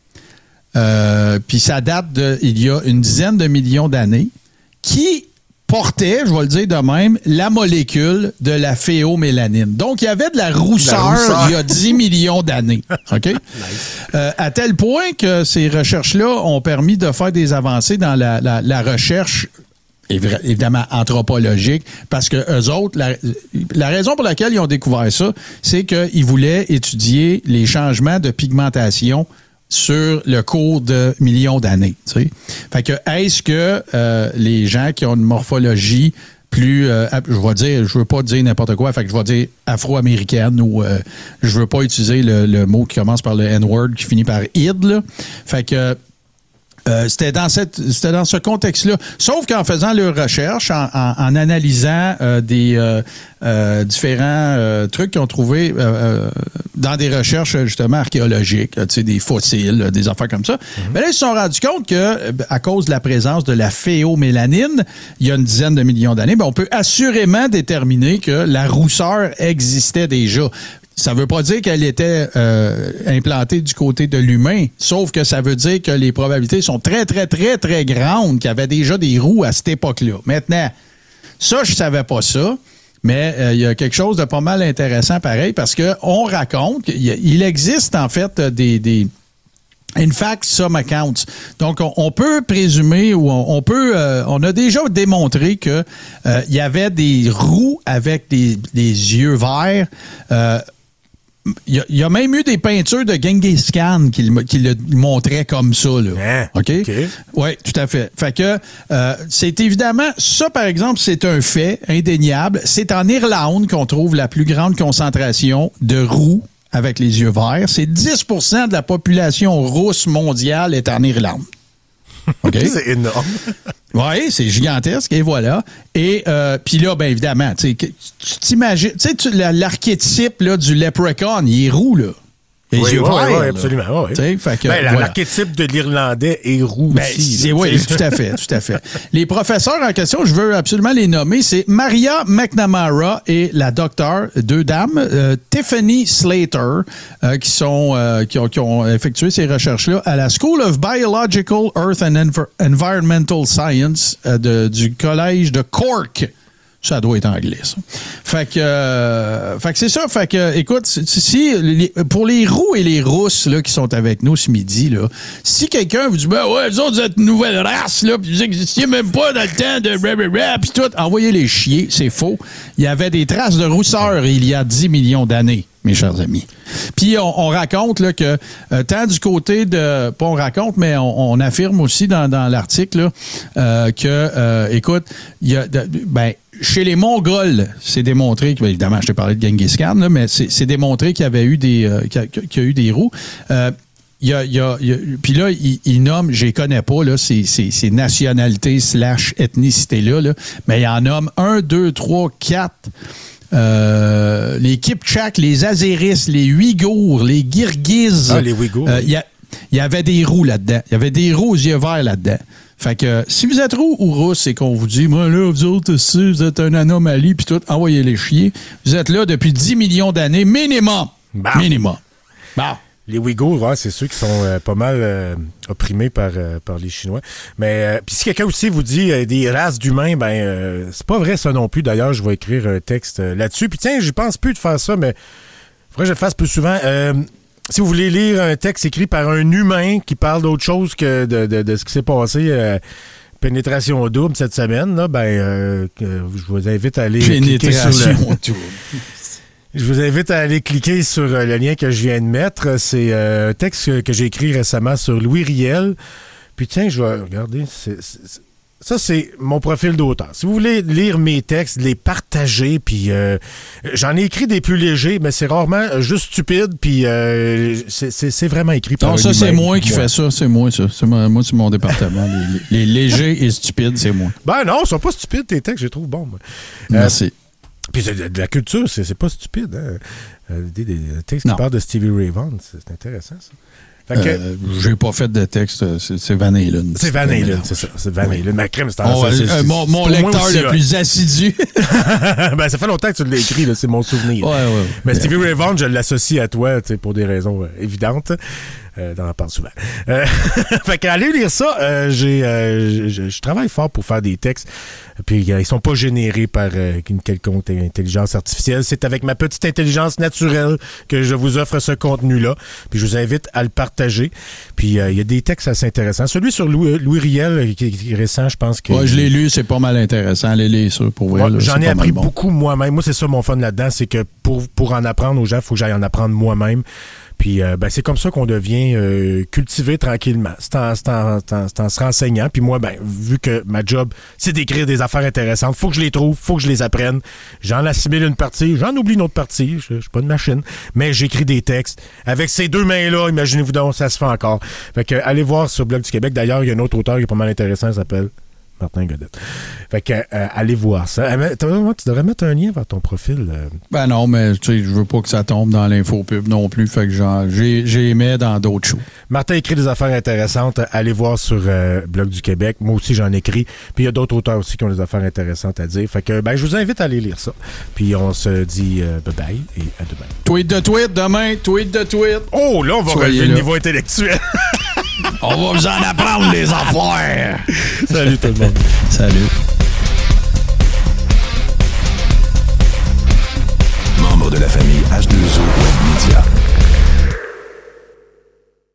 euh, puis ça date de, il y a une dizaine de millions d'années, qui portait, je vais le dire de même, la molécule de la phéomélanine. Donc, il y avait de la rousseur, la rousseur. Il y a dix millions d'années. OK? Nice. Euh, à tel point que ces recherches-là ont permis de faire des avancées dans la, la, la recherche, évidemment anthropologique, parce que eux autres, la, la raison pour laquelle ils ont découvert ça, c'est qu'ils voulaient étudier les changements de pigmentation sur le cours de millions d'années. Tu sais. Fait que est-ce que euh, les gens qui ont une morphologie plus, euh, je vais dire, je veux pas dire n'importe quoi, fait que je vais dire afro-américaine ou euh, je veux pas utiliser le, le mot qui commence par le N-word qui finit par id, là. Fait que Euh, c'était dans cette, c'était dans ce contexte-là. Sauf qu'en faisant leurs recherches, en, en, en analysant euh, des euh, euh, différents euh, trucs qu'ils ont trouvés euh, dans des recherches justement archéologiques, tu sais, des fossiles, des affaires comme ça, mm-hmm. ben là, ils se sont rendus compte que à cause de la présence de la phéomélanine, il y a une dizaine de millions d'années, ben on peut assurément déterminer que la rousseur existait déjà. Ça veut pas dire qu'elle était euh, implantée du côté de l'humain, sauf que ça veut dire que les probabilités sont très, très, très, très grandes qu'il y avait déjà des roux à cette époque-là. Maintenant, ça, je savais pas ça, mais il euh, y a quelque chose de pas mal intéressant pareil, parce qu'on raconte qu'il existe en fait des... des In fact, some accounts. Donc, on, on peut présumer ou on, on peut, euh, on a déjà démontré que euh, il y avait des roux avec des, des yeux verts. Euh, Il y, a, il y a même eu des peintures de Genghis Khan qui, qui le montraient comme ça. Là. Hein? OK? Okay. Oui, tout à fait. Fait que euh, c'est évidemment, ça par exemple, c'est un fait indéniable. C'est en Irlande qu'on trouve la plus grande concentration de roux avec les yeux verts. C'est dix pour cent de la population rousse mondiale est en Irlande. OK? C'est énorme. Oui, c'est gigantesque, et voilà. Et euh, puis là, bien évidemment, tu t'imagines, tu sais, l'archétype là, du leprechaun, il est roux, là. Les oui, yeux oui, verts, oui, absolument. Oui. Fait que, ben, voilà. L'archétype de l'Irlandais est roux ben, aussi. Oui, tout à fait, tout à fait. Les professeurs en question, je veux absolument les nommer, c'est Maria McNamara et la docteure, deux dames, euh, Tiffany Slater, euh, qui sont euh, qui, ont, qui ont effectué ces recherches-là à la School of Biological Earth and Env- Environmental Science euh, de, du collège de Cork. Ça doit être anglais, ça. Fait que, euh, fait que c'est ça. Fait que, écoute, si, les, pour les roux et les rousses là, qui sont avec nous ce midi, là, si quelqu'un vous dit, ben ouais, vous autres, vous êtes une nouvelle race, là, puis vous n'existiez même pas dans le temps de rap, puis tout, envoyez-les chier, c'est faux. Il y avait des traces de rousseur il y a dix millions d'années, mes chers amis. Puis on, on raconte là, que, euh, tant du côté de... Pas on raconte, mais on, on affirme aussi dans, dans l'article là, euh, que, euh, écoute, il y a... De, ben, chez les Mongols, c'est démontré, que, évidemment, je t'ai parlé de Genghis Khan, là, mais c'est, c'est démontré qu'il y avait eu des, euh, qu'il y a, qu'il y a eu des roux. Euh, il y a, il y a, il y a, puis là, il, il nomme, je les connais pas, là, ces, ces, ces nationalités slash ethnicités-là, là, mais il en nomme un, deux, trois, quatre. Euh, les Kipchaks, les Azéris, les Ouïghours, les Kirghizes. Ah, les Ouïghours. Euh, il y a, il y avait des roux là-dedans. Il y avait des roux aux yeux verts là-dedans. Fait que si vous êtes roux ou rousse et qu'on vous dit, moi là, vous autres, si vous êtes une anomalie, puis tout, envoyez les chier. Vous êtes là depuis dix millions d'années, minimum. Bah. Minimum. Bah. Les Ouïghours, ouais, c'est ceux qui sont euh, pas mal euh, opprimés par, euh, par les Chinois. Mais euh, puis si quelqu'un aussi vous dit euh, des races d'humains, ben euh, c'est pas vrai ça non plus. D'ailleurs, je vais écrire un texte euh, là-dessus. Puis tiens, je pense plus de faire ça, mais faudrait que je le fasse plus souvent. Euh, Si vous voulez lire un texte écrit par un humain qui parle d'autre chose que de, de, de ce qui s'est passé, euh, pénétration double cette semaine, là, ben, euh, je vous invite à aller cliquer sur le... double. Je vous invite à aller cliquer sur le lien que je viens de mettre. C'est euh, un texte que j'ai écrit récemment sur Louis Riel. Puis tiens, je vais regarder. C'est, c'est, Ça, c'est mon profil d'auteur. Si vous voulez lire mes textes, les partager, puis euh, j'en ai écrit des plus légers, mais c'est rarement juste stupide, puis euh, c'est, c'est, c'est vraiment écrit par Non, un ça, c'est humain. moi qui fais ça. C'est moi, ça. C'est moi, moi c'est mon département. les, les, les légers et stupides, c'est moi. Ben non, ils sont pas stupides, tes textes, je les trouve bons. Moi. Merci. Euh, puis de, de la culture, c'est, c'est pas stupide. Hein? Euh, des, des textes Non. qui parlent de Stevie Ray Vaughan, c'est, c'est intéressant, ça. Fait que, euh, j'ai pas fait de texte, c'est, c'est Van Halen. c'est Van Halen, c'est ça. C'est Van Halen. Ma crème, c'est, Oh, ça, c'est, euh, c'est mon mon c'est lecteur aussi, le plus assidu. ben, ça fait longtemps que tu l'as écrit, là, c'est mon souvenir. Ouais, ouais. Mais Stevie Ray Vaughan, je l'associe à toi, tu sais, pour des raisons euh, évidentes. Euh, t'en parles souvent. Euh, fait qu'allez lire ça. Euh, j'ai, euh, je, je travaille fort pour faire des textes. Puis euh, ils sont pas générés par euh, une quelconque intelligence artificielle. C'est avec ma petite intelligence naturelle que je vous offre ce contenu-là. Puis je vous invite à le partager. Puis euh, il y a des textes assez intéressants. Celui sur Louis, Louis Riel, qui, qui est récent, je pense que... Ouais, je l'ai lu, c'est pas mal intéressant. Allez lire ça, pour vrai. Ouais, là, j'en c'est ai pas appris mal bon. beaucoup moi-même. Moi, c'est ça mon fun là-dedans, c'est que pour, pour en apprendre aux gens, il faut que j'aille en apprendre moi-même. Puis euh, ben, c'est comme ça qu'on devient euh, cultivé tranquillement. C'est en, c'est, en, c'est, en, c'est en se renseignant. Puis moi, ben, vu que ma job, c'est d'écrire des affaires intéressantes, faut que je les trouve, faut que je les apprenne. J'en assimile une partie, j'en oublie une autre partie. Je, je suis pas une machine. Mais j'écris des textes. Avec ces deux mains-là, imaginez-vous donc, ça se fait encore. Fait que allez voir sur Blog du Québec. D'ailleurs, il y a un autre auteur qui est pas mal intéressant, il s'appelle Martin Godette. Fait que, euh, allez voir ça. Euh, tu devrais mettre un lien vers ton profil. Euh. Ben non, mais tu sais, je veux pas que ça tombe dans l'infopub non plus. Fait que genre, j'ai, j'ai mis dans d'autres shows. Martin écrit des affaires intéressantes. Allez voir sur euh, Blog du Québec. Moi aussi, j'en écris. Puis il y a d'autres auteurs aussi qui ont des affaires intéressantes à dire. Fait que, ben, je vous invite à aller lire ça. Puis on se dit euh, bye-bye et à demain. Tweet de tweet demain, tweet de tweet. Oh, là, on va Soyez relever là. le niveau intellectuel. On va vous en apprendre des affaires. Salut tout le monde. Salut. Membre de la famille H deux O Web Media.